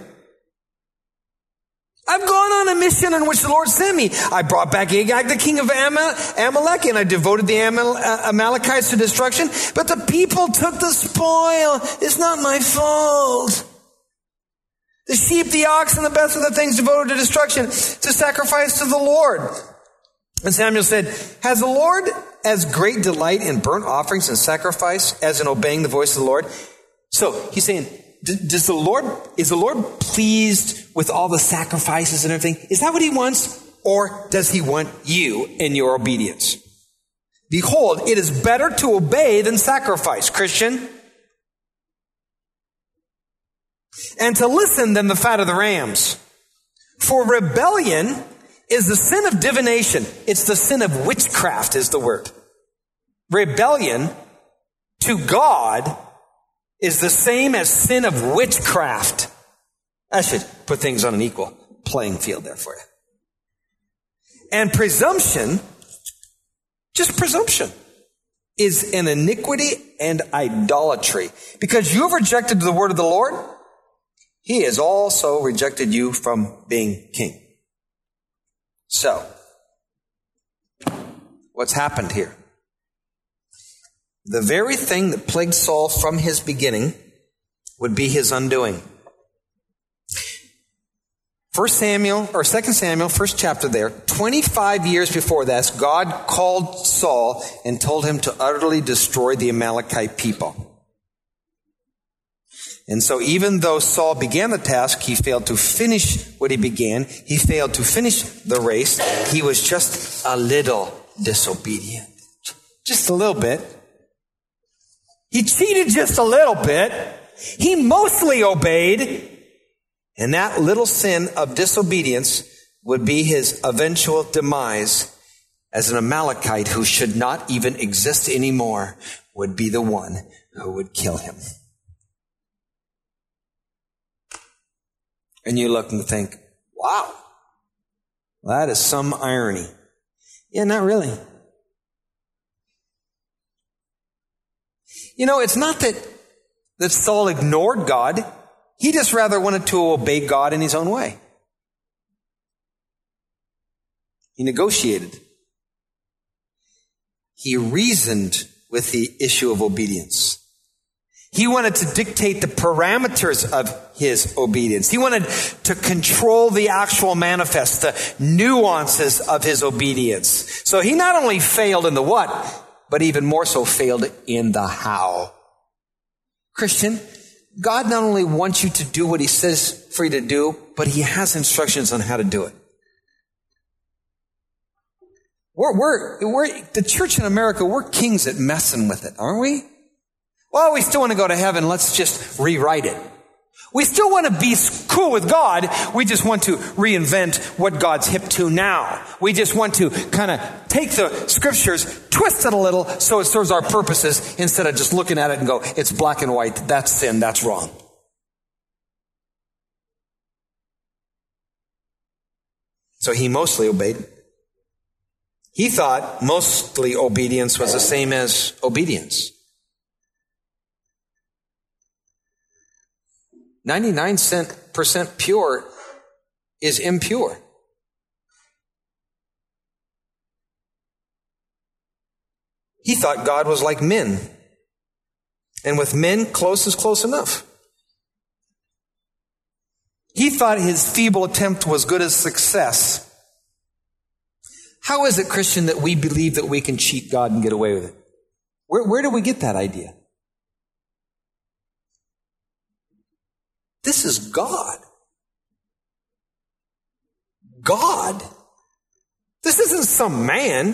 I've gone on a mission in which the Lord sent me. I brought back Agag, the king of Amalek, and I devoted the Amal- Amalekites to destruction. But the people took the spoil. It's not my fault. The sheep, the ox, and the best of the things devoted to destruction, to sacrifice to the Lord. And Samuel said, Has the Lord as great delight in burnt offerings and sacrifice as in obeying the voice of the Lord? So he's saying, Does the Lord, is the Lord pleased with all the sacrifices and everything? Is that what he wants? Or does he want you and your obedience? Behold, it is better to obey than sacrifice, Christian. And to listen than the fat of the rams. For rebellion is the sin of divination. It's the sin of witchcraft is the word. Rebellion to God is the same as sin of witchcraft. I should put things on an equal playing field there for you. And presumption, just presumption, is an iniquity and idolatry. Because you have rejected the word of the Lord, he has also rejected you from being king. So, what's happened here? The very thing that plagued Saul from his beginning would be his undoing. First Samuel, or Second Samuel, first chapter there, twenty-five years before this, God called Saul and told him to utterly destroy the Amalekite people. And so even though Saul began the task, he failed to finish what he began. He failed to finish the race. He was just a little disobedient. Just a little bit. He cheated just a little bit. He mostly obeyed. And that little sin of disobedience would be his eventual demise as an Amalekite who should not even exist anymore, would be the one who would kill him. And you look and think, wow, that is some irony. Yeah, not really. You know, it's not that, that Saul ignored God. He just rather wanted to obey God in his own way. He negotiated. He reasoned with the issue of obedience. He wanted to dictate the parameters of his obedience. He wanted to control the actual manifest, the nuances of his obedience. So he not only failed in the what, but even more so failed in the how. Christian, God not only wants you to do what he says for you to do, but he has instructions on how to do it. We're, we're, we're, the church in America, we're kings at messing with it, aren't we? Well, we still want to go to heaven. Let's just rewrite it. We still want to be cool with God. We just want to reinvent what God's hip to now. We just want to kind of take the scriptures, twist it a little so it serves our purposes instead of just looking at it and go, it's black and white. That's sin. That's wrong. So he mostly obeyed. He thought mostly obedience was the same as obedience. ninety-nine percent pure is impure. He thought God was like men. And with men, close is close enough. He thought his feeble attempt was good as success. How is it, Christian, that we believe that we can cheat God and get away with it? Where, where do we get that idea? This is God. God. This isn't some man.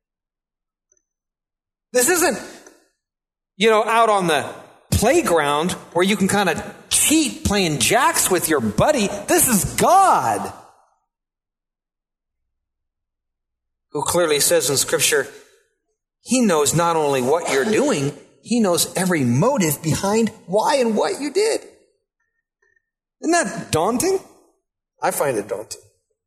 This isn't, you know, out on the playground where you can kind of cheat playing jacks with your buddy. This is God, who clearly says in Scripture, He knows not only what you're doing, He knows every motive behind why and what you did. Isn't that daunting? I find it daunting.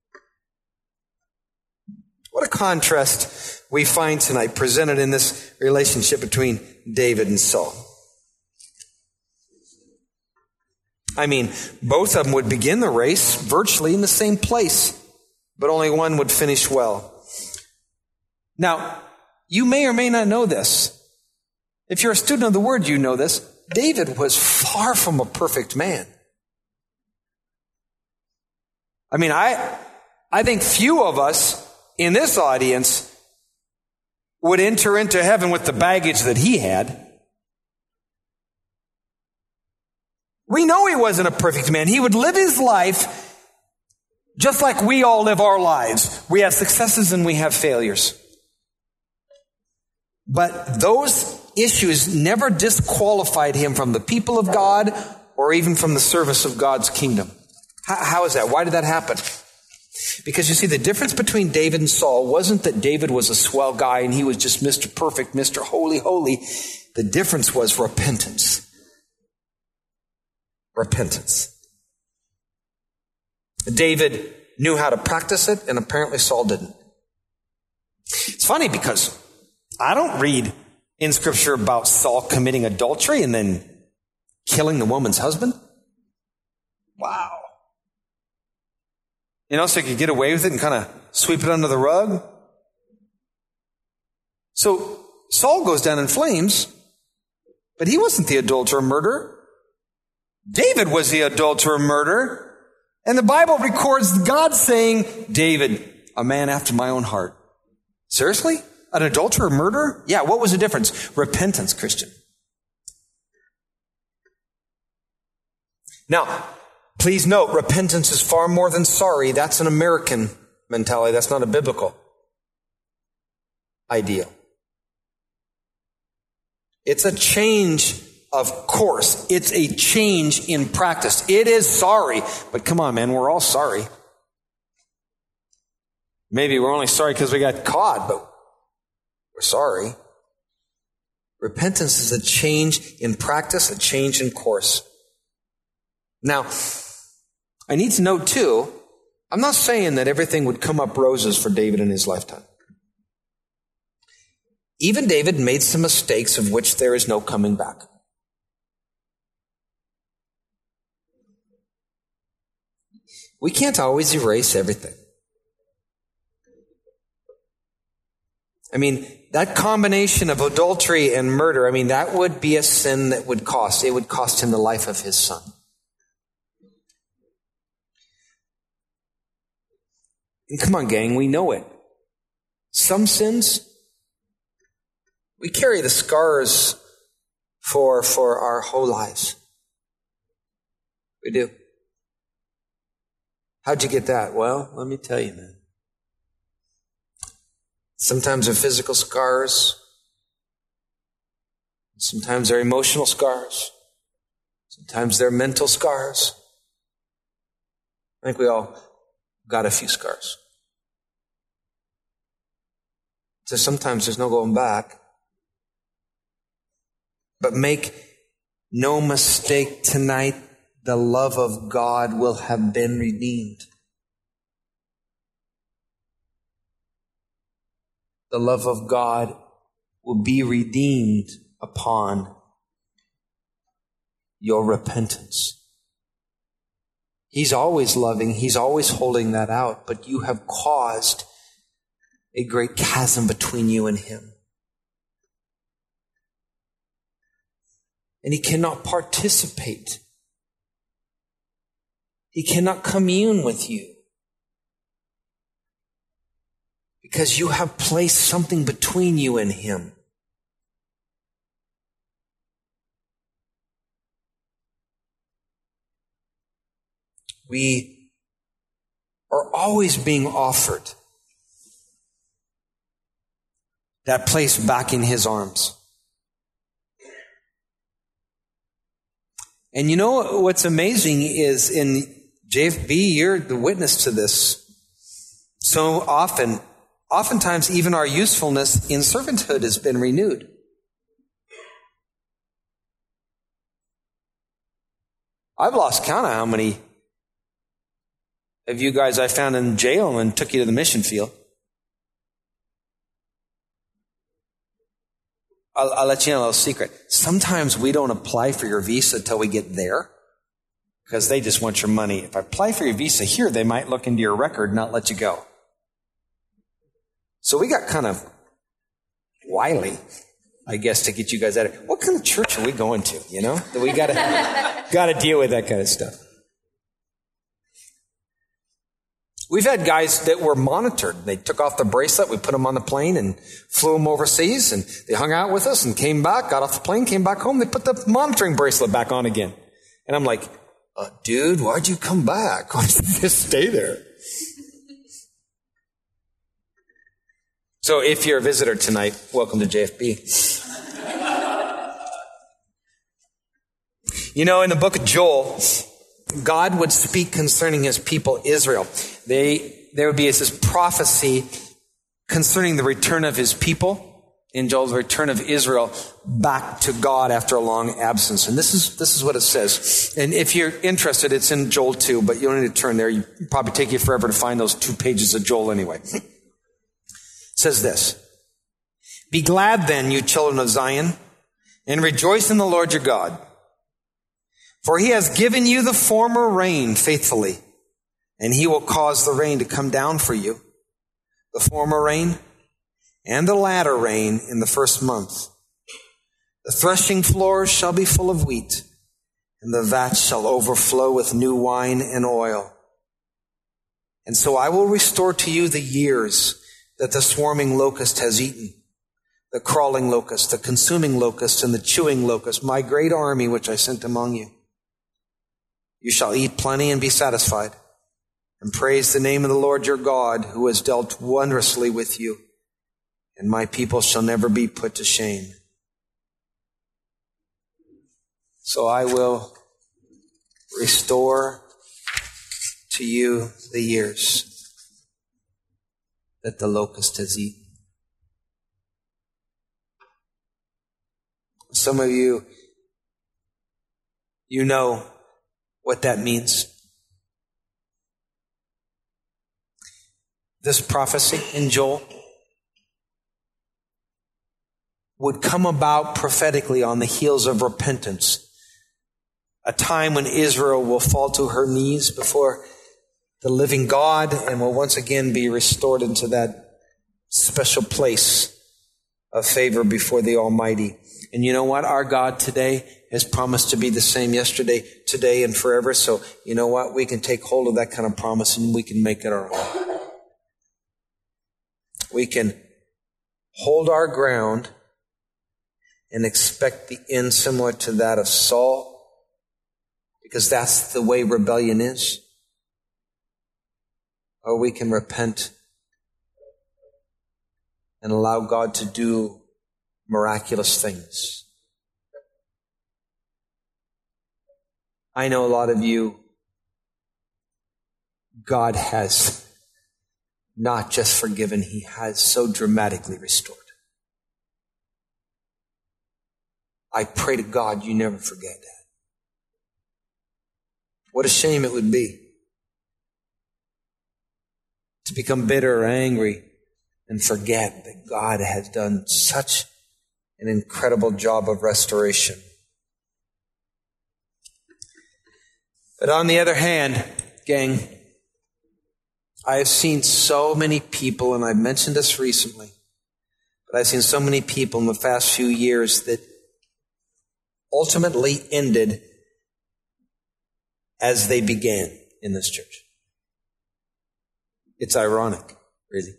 What a contrast we find tonight presented in this relationship between David and Saul. I mean, both of them would begin the race virtually in the same place, but only one would finish well. Now, you may or may not know this. If you're a student of the Word, you know this. David was far from a perfect man. I mean, I, I think few of us in this audience would enter into heaven with the baggage that he had. We know he wasn't a perfect man. He would live his life just like we all live our lives. We have successes and we have failures. But those issues never disqualified him from the people of God or even from the service of God's kingdom. How, how is that? Why did that happen? Because you see, the difference between David and Saul wasn't that David was a swell guy and he was just Mister Perfect, Mister Holy, Holy. The difference was repentance. Repentance. David knew how to practice it, and apparently Saul didn't. It's funny because I don't read in Scripture about Saul committing adultery and then killing the woman's husband. Wow. You know, so he could get away with it and kind of sweep it under the rug. So Saul goes down in flames, but he wasn't the adulterer murderer. David was the adulterer murderer. And the Bible records God saying, David, a man after my own heart. Seriously? An adulterer murderer? Yeah, what was the difference? Repentance, Christian. Now, please note, repentance is far more than sorry. That's an American mentality. That's not a biblical ideal. It's a change of course. It's a change in practice. It is sorry. But come on, man, we're all sorry. Maybe we're only sorry because we got caught, but we're sorry. Repentance is a change in practice, a change in course. Now, I need to note too, I'm not saying that everything would come up roses for David in his lifetime. Even David made some mistakes of which there is no coming back. We can't always erase everything. I mean, that combination of adultery and murder, I mean, that would be a sin that would cost. It would cost him the life of his son. And come on, gang, we know it. Some sins, we carry the scars for, for our whole lives. We do. How'd you get that? Well, let me tell you, man. Sometimes they're physical scars. Sometimes they're emotional scars. Sometimes they're mental scars. I think we all got a few scars. So sometimes there's no going back. But make no mistake tonight, the love of God will have been redeemed. The love of God will be redeemed upon your repentance. He's always loving. He's always holding that out. But you have caused a great chasm between you and Him. And He cannot participate. He cannot commune with you. Because you have placed something between you and Him. We are always being offered that place back in His arms. And you know what's amazing is in J F B, you're the witness to this. So often, oftentimes even our usefulness in servanthood has been renewed. I've lost count of how many of you guys I found in jail and took you to the mission field. I'll, I'll let you know a little secret. Sometimes we don't apply for your visa till we get there because they just want your money. If I apply for your visa here, they might look into your record and not let you go. So we got kind of wily, I guess, to get you guys out of it. What kind of church are we going to, you know? That we got to got to deal with that kind of stuff. We've had guys that were monitored. They took off the bracelet. We put them on the plane and flew them overseas. And they hung out with us and came back, got off the plane, came back home. They put the monitoring bracelet back on again. And I'm like, uh, dude, why'd you come back? Why did you just stay there? So if you're a visitor tonight, welcome to J F B. You know, in the book of Joel, God would speak concerning His people, Israel. They, there would be this prophecy concerning the return of His people, in Joel, the return of Israel back to God after a long absence. And this is, this is what it says. And if you're interested, it's in Joel two, but you don't need to turn there. You probably take you forever to find those two pages of Joel anyway. It says this: Be glad then, you children of Zion, and rejoice in the Lord your God. For He has given you the former rain faithfully, and He will cause the rain to come down for you, the former rain and the latter rain in the first month. The threshing floors shall be full of wheat, and the vats shall overflow with new wine and oil. And so I will restore to you the years that the swarming locust has eaten, the crawling locust, the consuming locust, and the chewing locust, my great army which I sent among you. You shall eat plenty and be satisfied, and praise the name of the Lord your God, who has dealt wondrously with you, and my people shall never be put to shame. So I will restore to you the years that the locust has eaten. Some of you, you know what that means. This prophecy in Joel would come about prophetically on the heels of repentance, a time when Israel will fall to her knees before the living God and will once again be restored into that special place of favor before the Almighty. And you know what? Our God today has promised to be the same yesterday, today, and forever. So you know what? We can take hold of that kind of promise and we can make it our own. We can hold our ground and expect the end similar to that of Saul, because that's the way rebellion is. Or we can repent and allow God to do miraculous things. I know a lot of you, God has not just forgiven, He has so dramatically restored. I pray to God you never forget that. What a shame it would be to become bitter or angry and forget that God has done such an incredible job of restoration. But on the other hand, gang, I have seen so many people, and I've mentioned this recently, but I've seen so many people in the past few years that ultimately ended as they began in this church. It's ironic, really.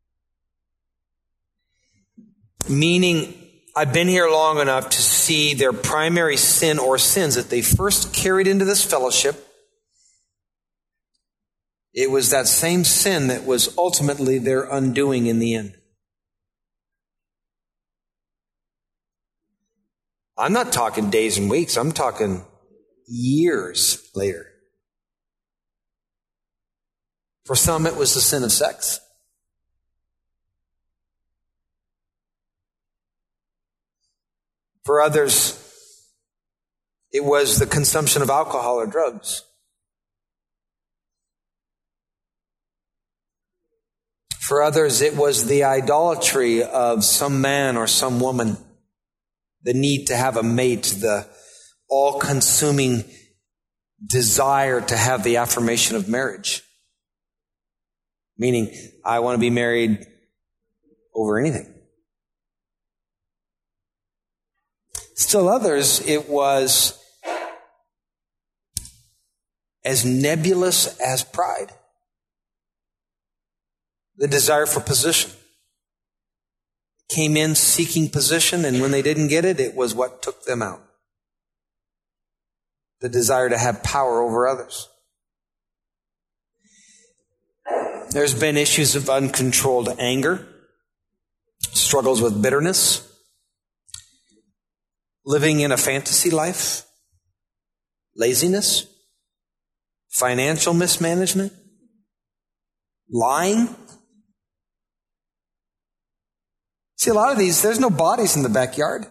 Meaning, I've been here long enough to see their primary sin or sins that they first carried into this fellowship. It was that same sin that was ultimately their undoing in the end. I'm not talking days and weeks. I'm talking years later. For some, it was the sin of sex. For others, it was the consumption of alcohol or drugs. For others, it was the idolatry of some man or some woman. The need to have a mate, the all-consuming desire to have the affirmation of marriage. Meaning, I want to be married over anything. Still others, it was as nebulous as pride. The desire for position. Came in seeking position, and when they didn't get it, it was what took them out. The desire to have power over others. There's been issues of uncontrolled anger, struggles with bitterness, living in a fantasy life, laziness, financial mismanagement, lying. See, a lot of these, there's no bodies in the backyard.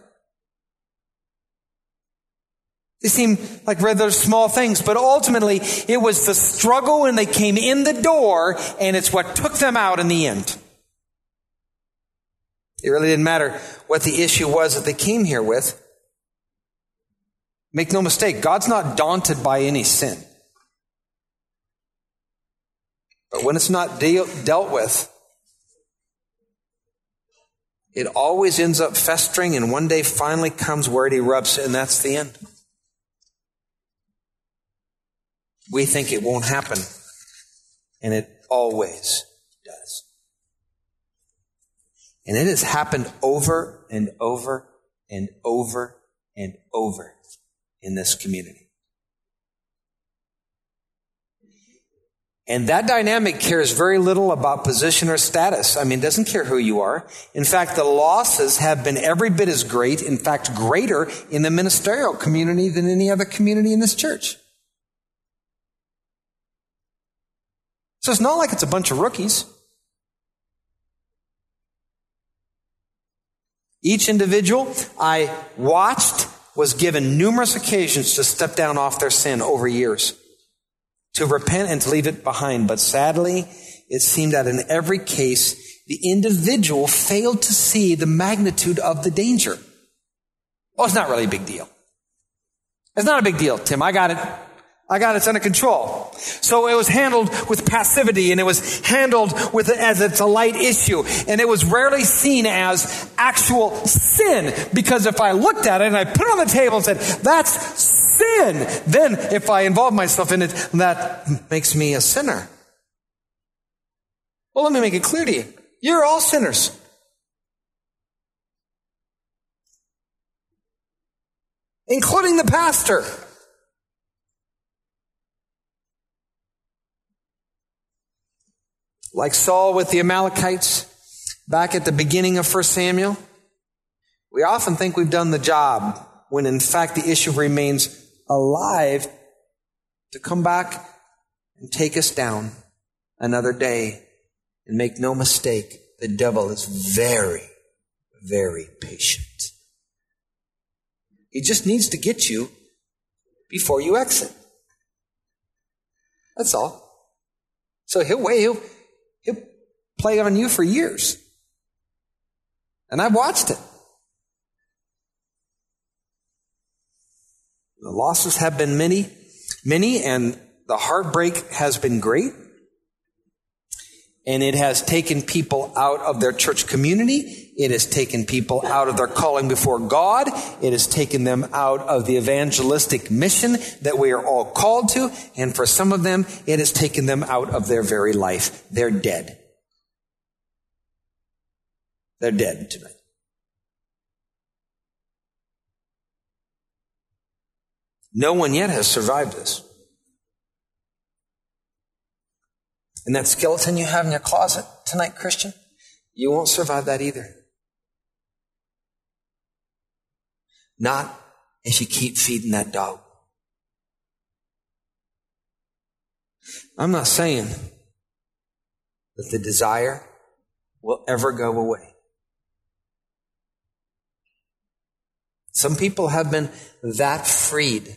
They seem like rather small things, but ultimately it was the struggle when they came in the door, and it's what took them out in the end. It really didn't matter what the issue was that they came here with. Make no mistake, God's not daunted by any sin. But when it's not de- dealt with, it always ends up festering, and one day finally comes where it erupts, and that's the end. We think it won't happen, and it always does. And it has happened over and over and over and over in this community. And that dynamic cares very little about position or status. I mean, it doesn't care who you are. In fact, the losses have been every bit as great, in fact, greater in the ministerial community than any other community in this church. So it's not like it's a bunch of rookies. Each individual I watched was given numerous occasions to step down off their sin over years, to repent and to leave it behind. But sadly, it seemed that in every case, the individual failed to see the magnitude of the danger. Well, it's not really a big deal. It's not a big deal, Tim. I got it. I got it. It's under control. So it was handled with passivity, and it was handled with as it's a light issue. And it was rarely seen as actual sin, because if I looked at it and I put it on the table and said, that's sin, then if I involve myself in it, that makes me a sinner. Well, let me make it clear to you. You're all sinners. Including the pastor. Like Saul with the Amalekites back at the beginning of First Samuel, we often think we've done the job when in fact the issue remains alive to come back and take us down another day. And make no mistake, the devil is very, very patient. He just needs to get you before you exit. That's all. So he'll wait, he'll, he'll play on you for years. And I've watched it. The losses have been many, many, and the heartbreak has been great. And it has taken people out of their church community. It has taken people out of their calling before God. It has taken them out of the evangelistic mission that we are all called to. And for some of them, it has taken them out of their very life. They're dead. They're dead tonight. No one yet has survived this. And that skeleton you have in your closet tonight, Christian, you won't survive that either. Not if you keep feeding that dog. I'm not saying that the desire will ever go away. Some people have been that freed.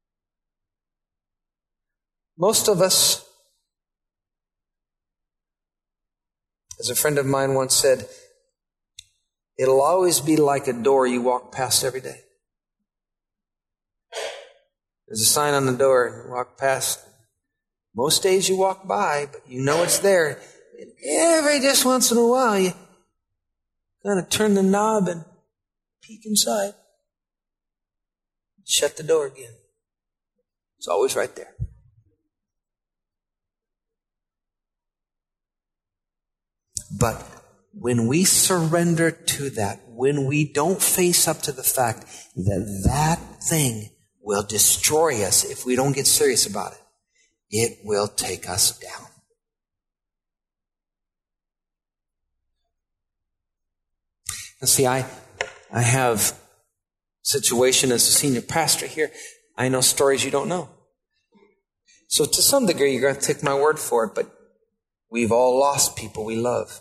Most of us, as a friend of mine once said, it'll always be like a door you walk past every day. There's a sign on the door, and you walk past. Most days you walk by, but you know it's there. And every just once in a while, you kind of turn the knob and peek inside. Shut the door again. It's always right there. But when we surrender to that, when we don't face up to the fact that that thing will destroy us if we don't get serious about it, it will take us down. Now see, I, I have a situation as a senior pastor here. I know stories you don't know. So to some degree, you're going to take my word for it, but we've all lost people we love.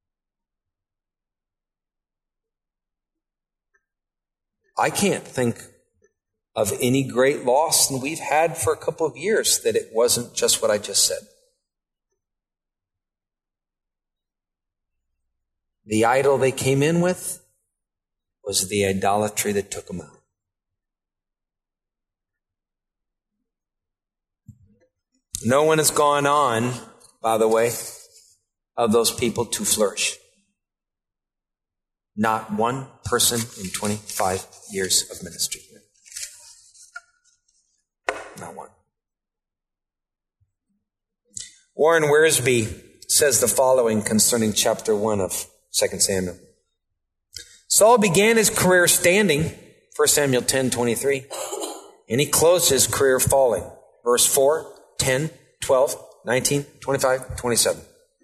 I can't think of any great loss that we've had for a couple of years that it wasn't just what I just said. The idol they came in with was the idolatry that took them out. No one has gone on, by the way, of those people to flourish. Not one person in twenty-five years of ministry. Not one. Warren Wiersbe says the following concerning chapter one of Second Samuel. Saul began his career standing, First Samuel ten twenty-three, and he closed his career falling. Verse four, ten, twelve, nineteen, twenty-five, twenty-seven.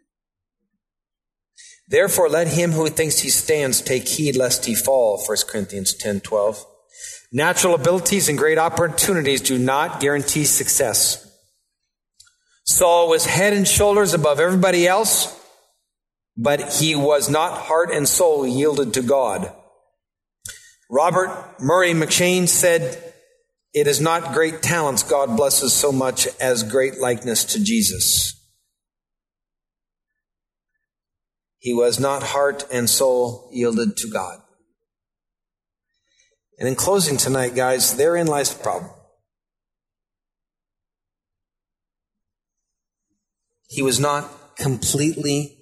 Therefore, let him who thinks he stands take heed lest he fall, First Corinthians ten twelve. Natural abilities and great opportunities do not guarantee success. Saul was head and shoulders above everybody else, but he was not heart and soul yielded to God. Robert Murray McCheyne said, "It is not great talents God blesses so much as great likeness to Jesus." He was not heart and soul yielded to God. And in closing tonight, guys, therein lies the problem. He was not completely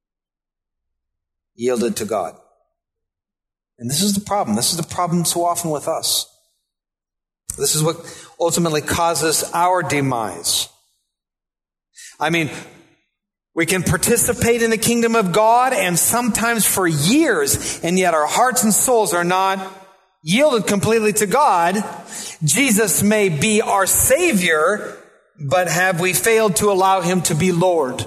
yielded to God. And this is the problem. This is the problem so often with us. This is what ultimately causes our demise. I mean, we can participate in the kingdom of God and sometimes for years, and yet our hearts and souls are not yielded completely to God. Jesus may be our Savior, but have we failed to allow Him to be Lord?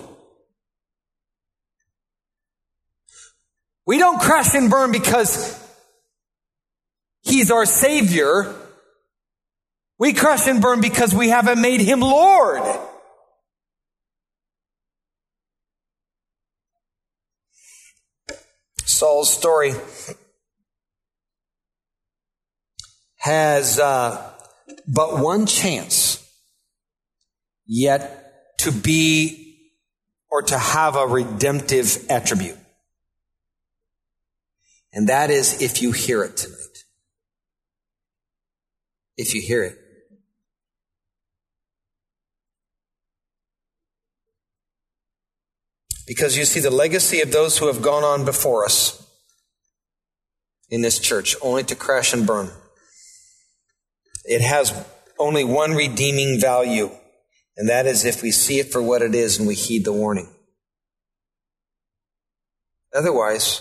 We don't crash and burn because He's our Savior. We crush and burn because we haven't made him Lord. Saul's story has uh, but one chance yet to be or to have a redemptive attribute. And that is if you hear it tonight. If you hear it. Because you see, the legacy of those who have gone on before us in this church, only to crash and burn. It has only one redeeming value, and that is if we see it for what it is and we heed the warning. Otherwise,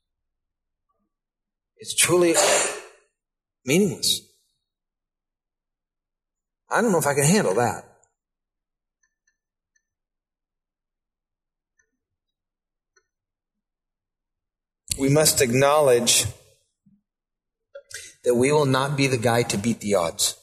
it's truly meaningless. I don't know if I can handle that. We must acknowledge that we will not be the guy to beat the odds.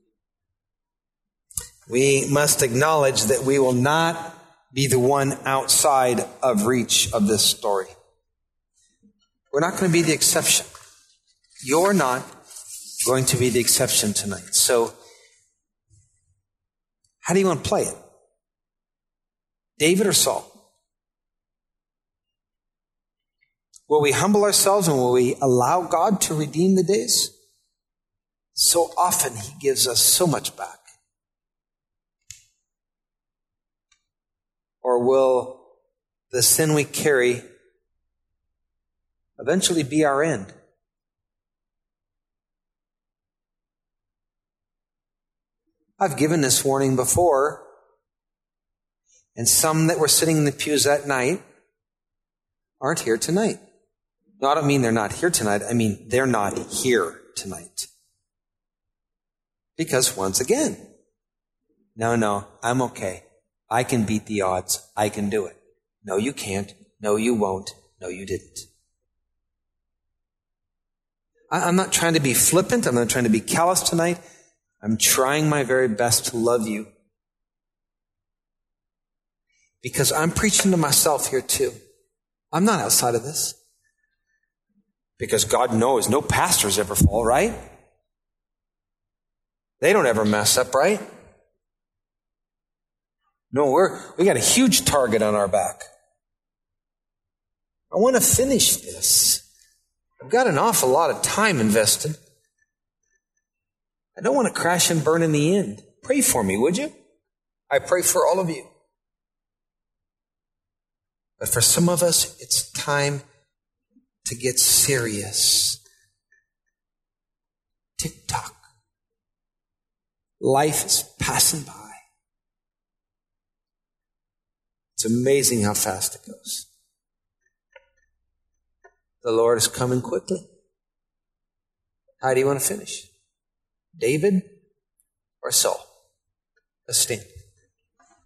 We must acknowledge that we will not be the one outside of reach of this story. We're not going to be the exception. You're not going to be the exception tonight. So, how do you want to play it? David or Saul? Will we humble ourselves and will we allow God to redeem the days? So often he gives us so much back. Or will the sin we carry eventually be our end? I've given this warning before, and some that were sitting in the pews that night aren't here tonight. No, I don't mean they're not here tonight. I mean they're not here tonight. Because once again, no, no, I'm okay. I can beat the odds. I can do it. No, you can't. No, you won't. No, you didn't. I'm not trying to be flippant. I'm not trying to be callous tonight. I'm trying my very best to love you. Because I'm preaching to myself here too. I'm not outside of this. Because God knows no pastors ever fall, right? They don't ever mess up, right? No, we're, we got a huge target on our back. I want to finish this. I've got an awful lot of time invested. I don't want to crash and burn in the end. Pray for me, would you? I pray for all of you. But for some of us, it's time to get serious. Tick-tock. Life is passing by. It's amazing how fast it goes. The Lord is coming quickly. How do you want to finish? David or Saul? Let's stand.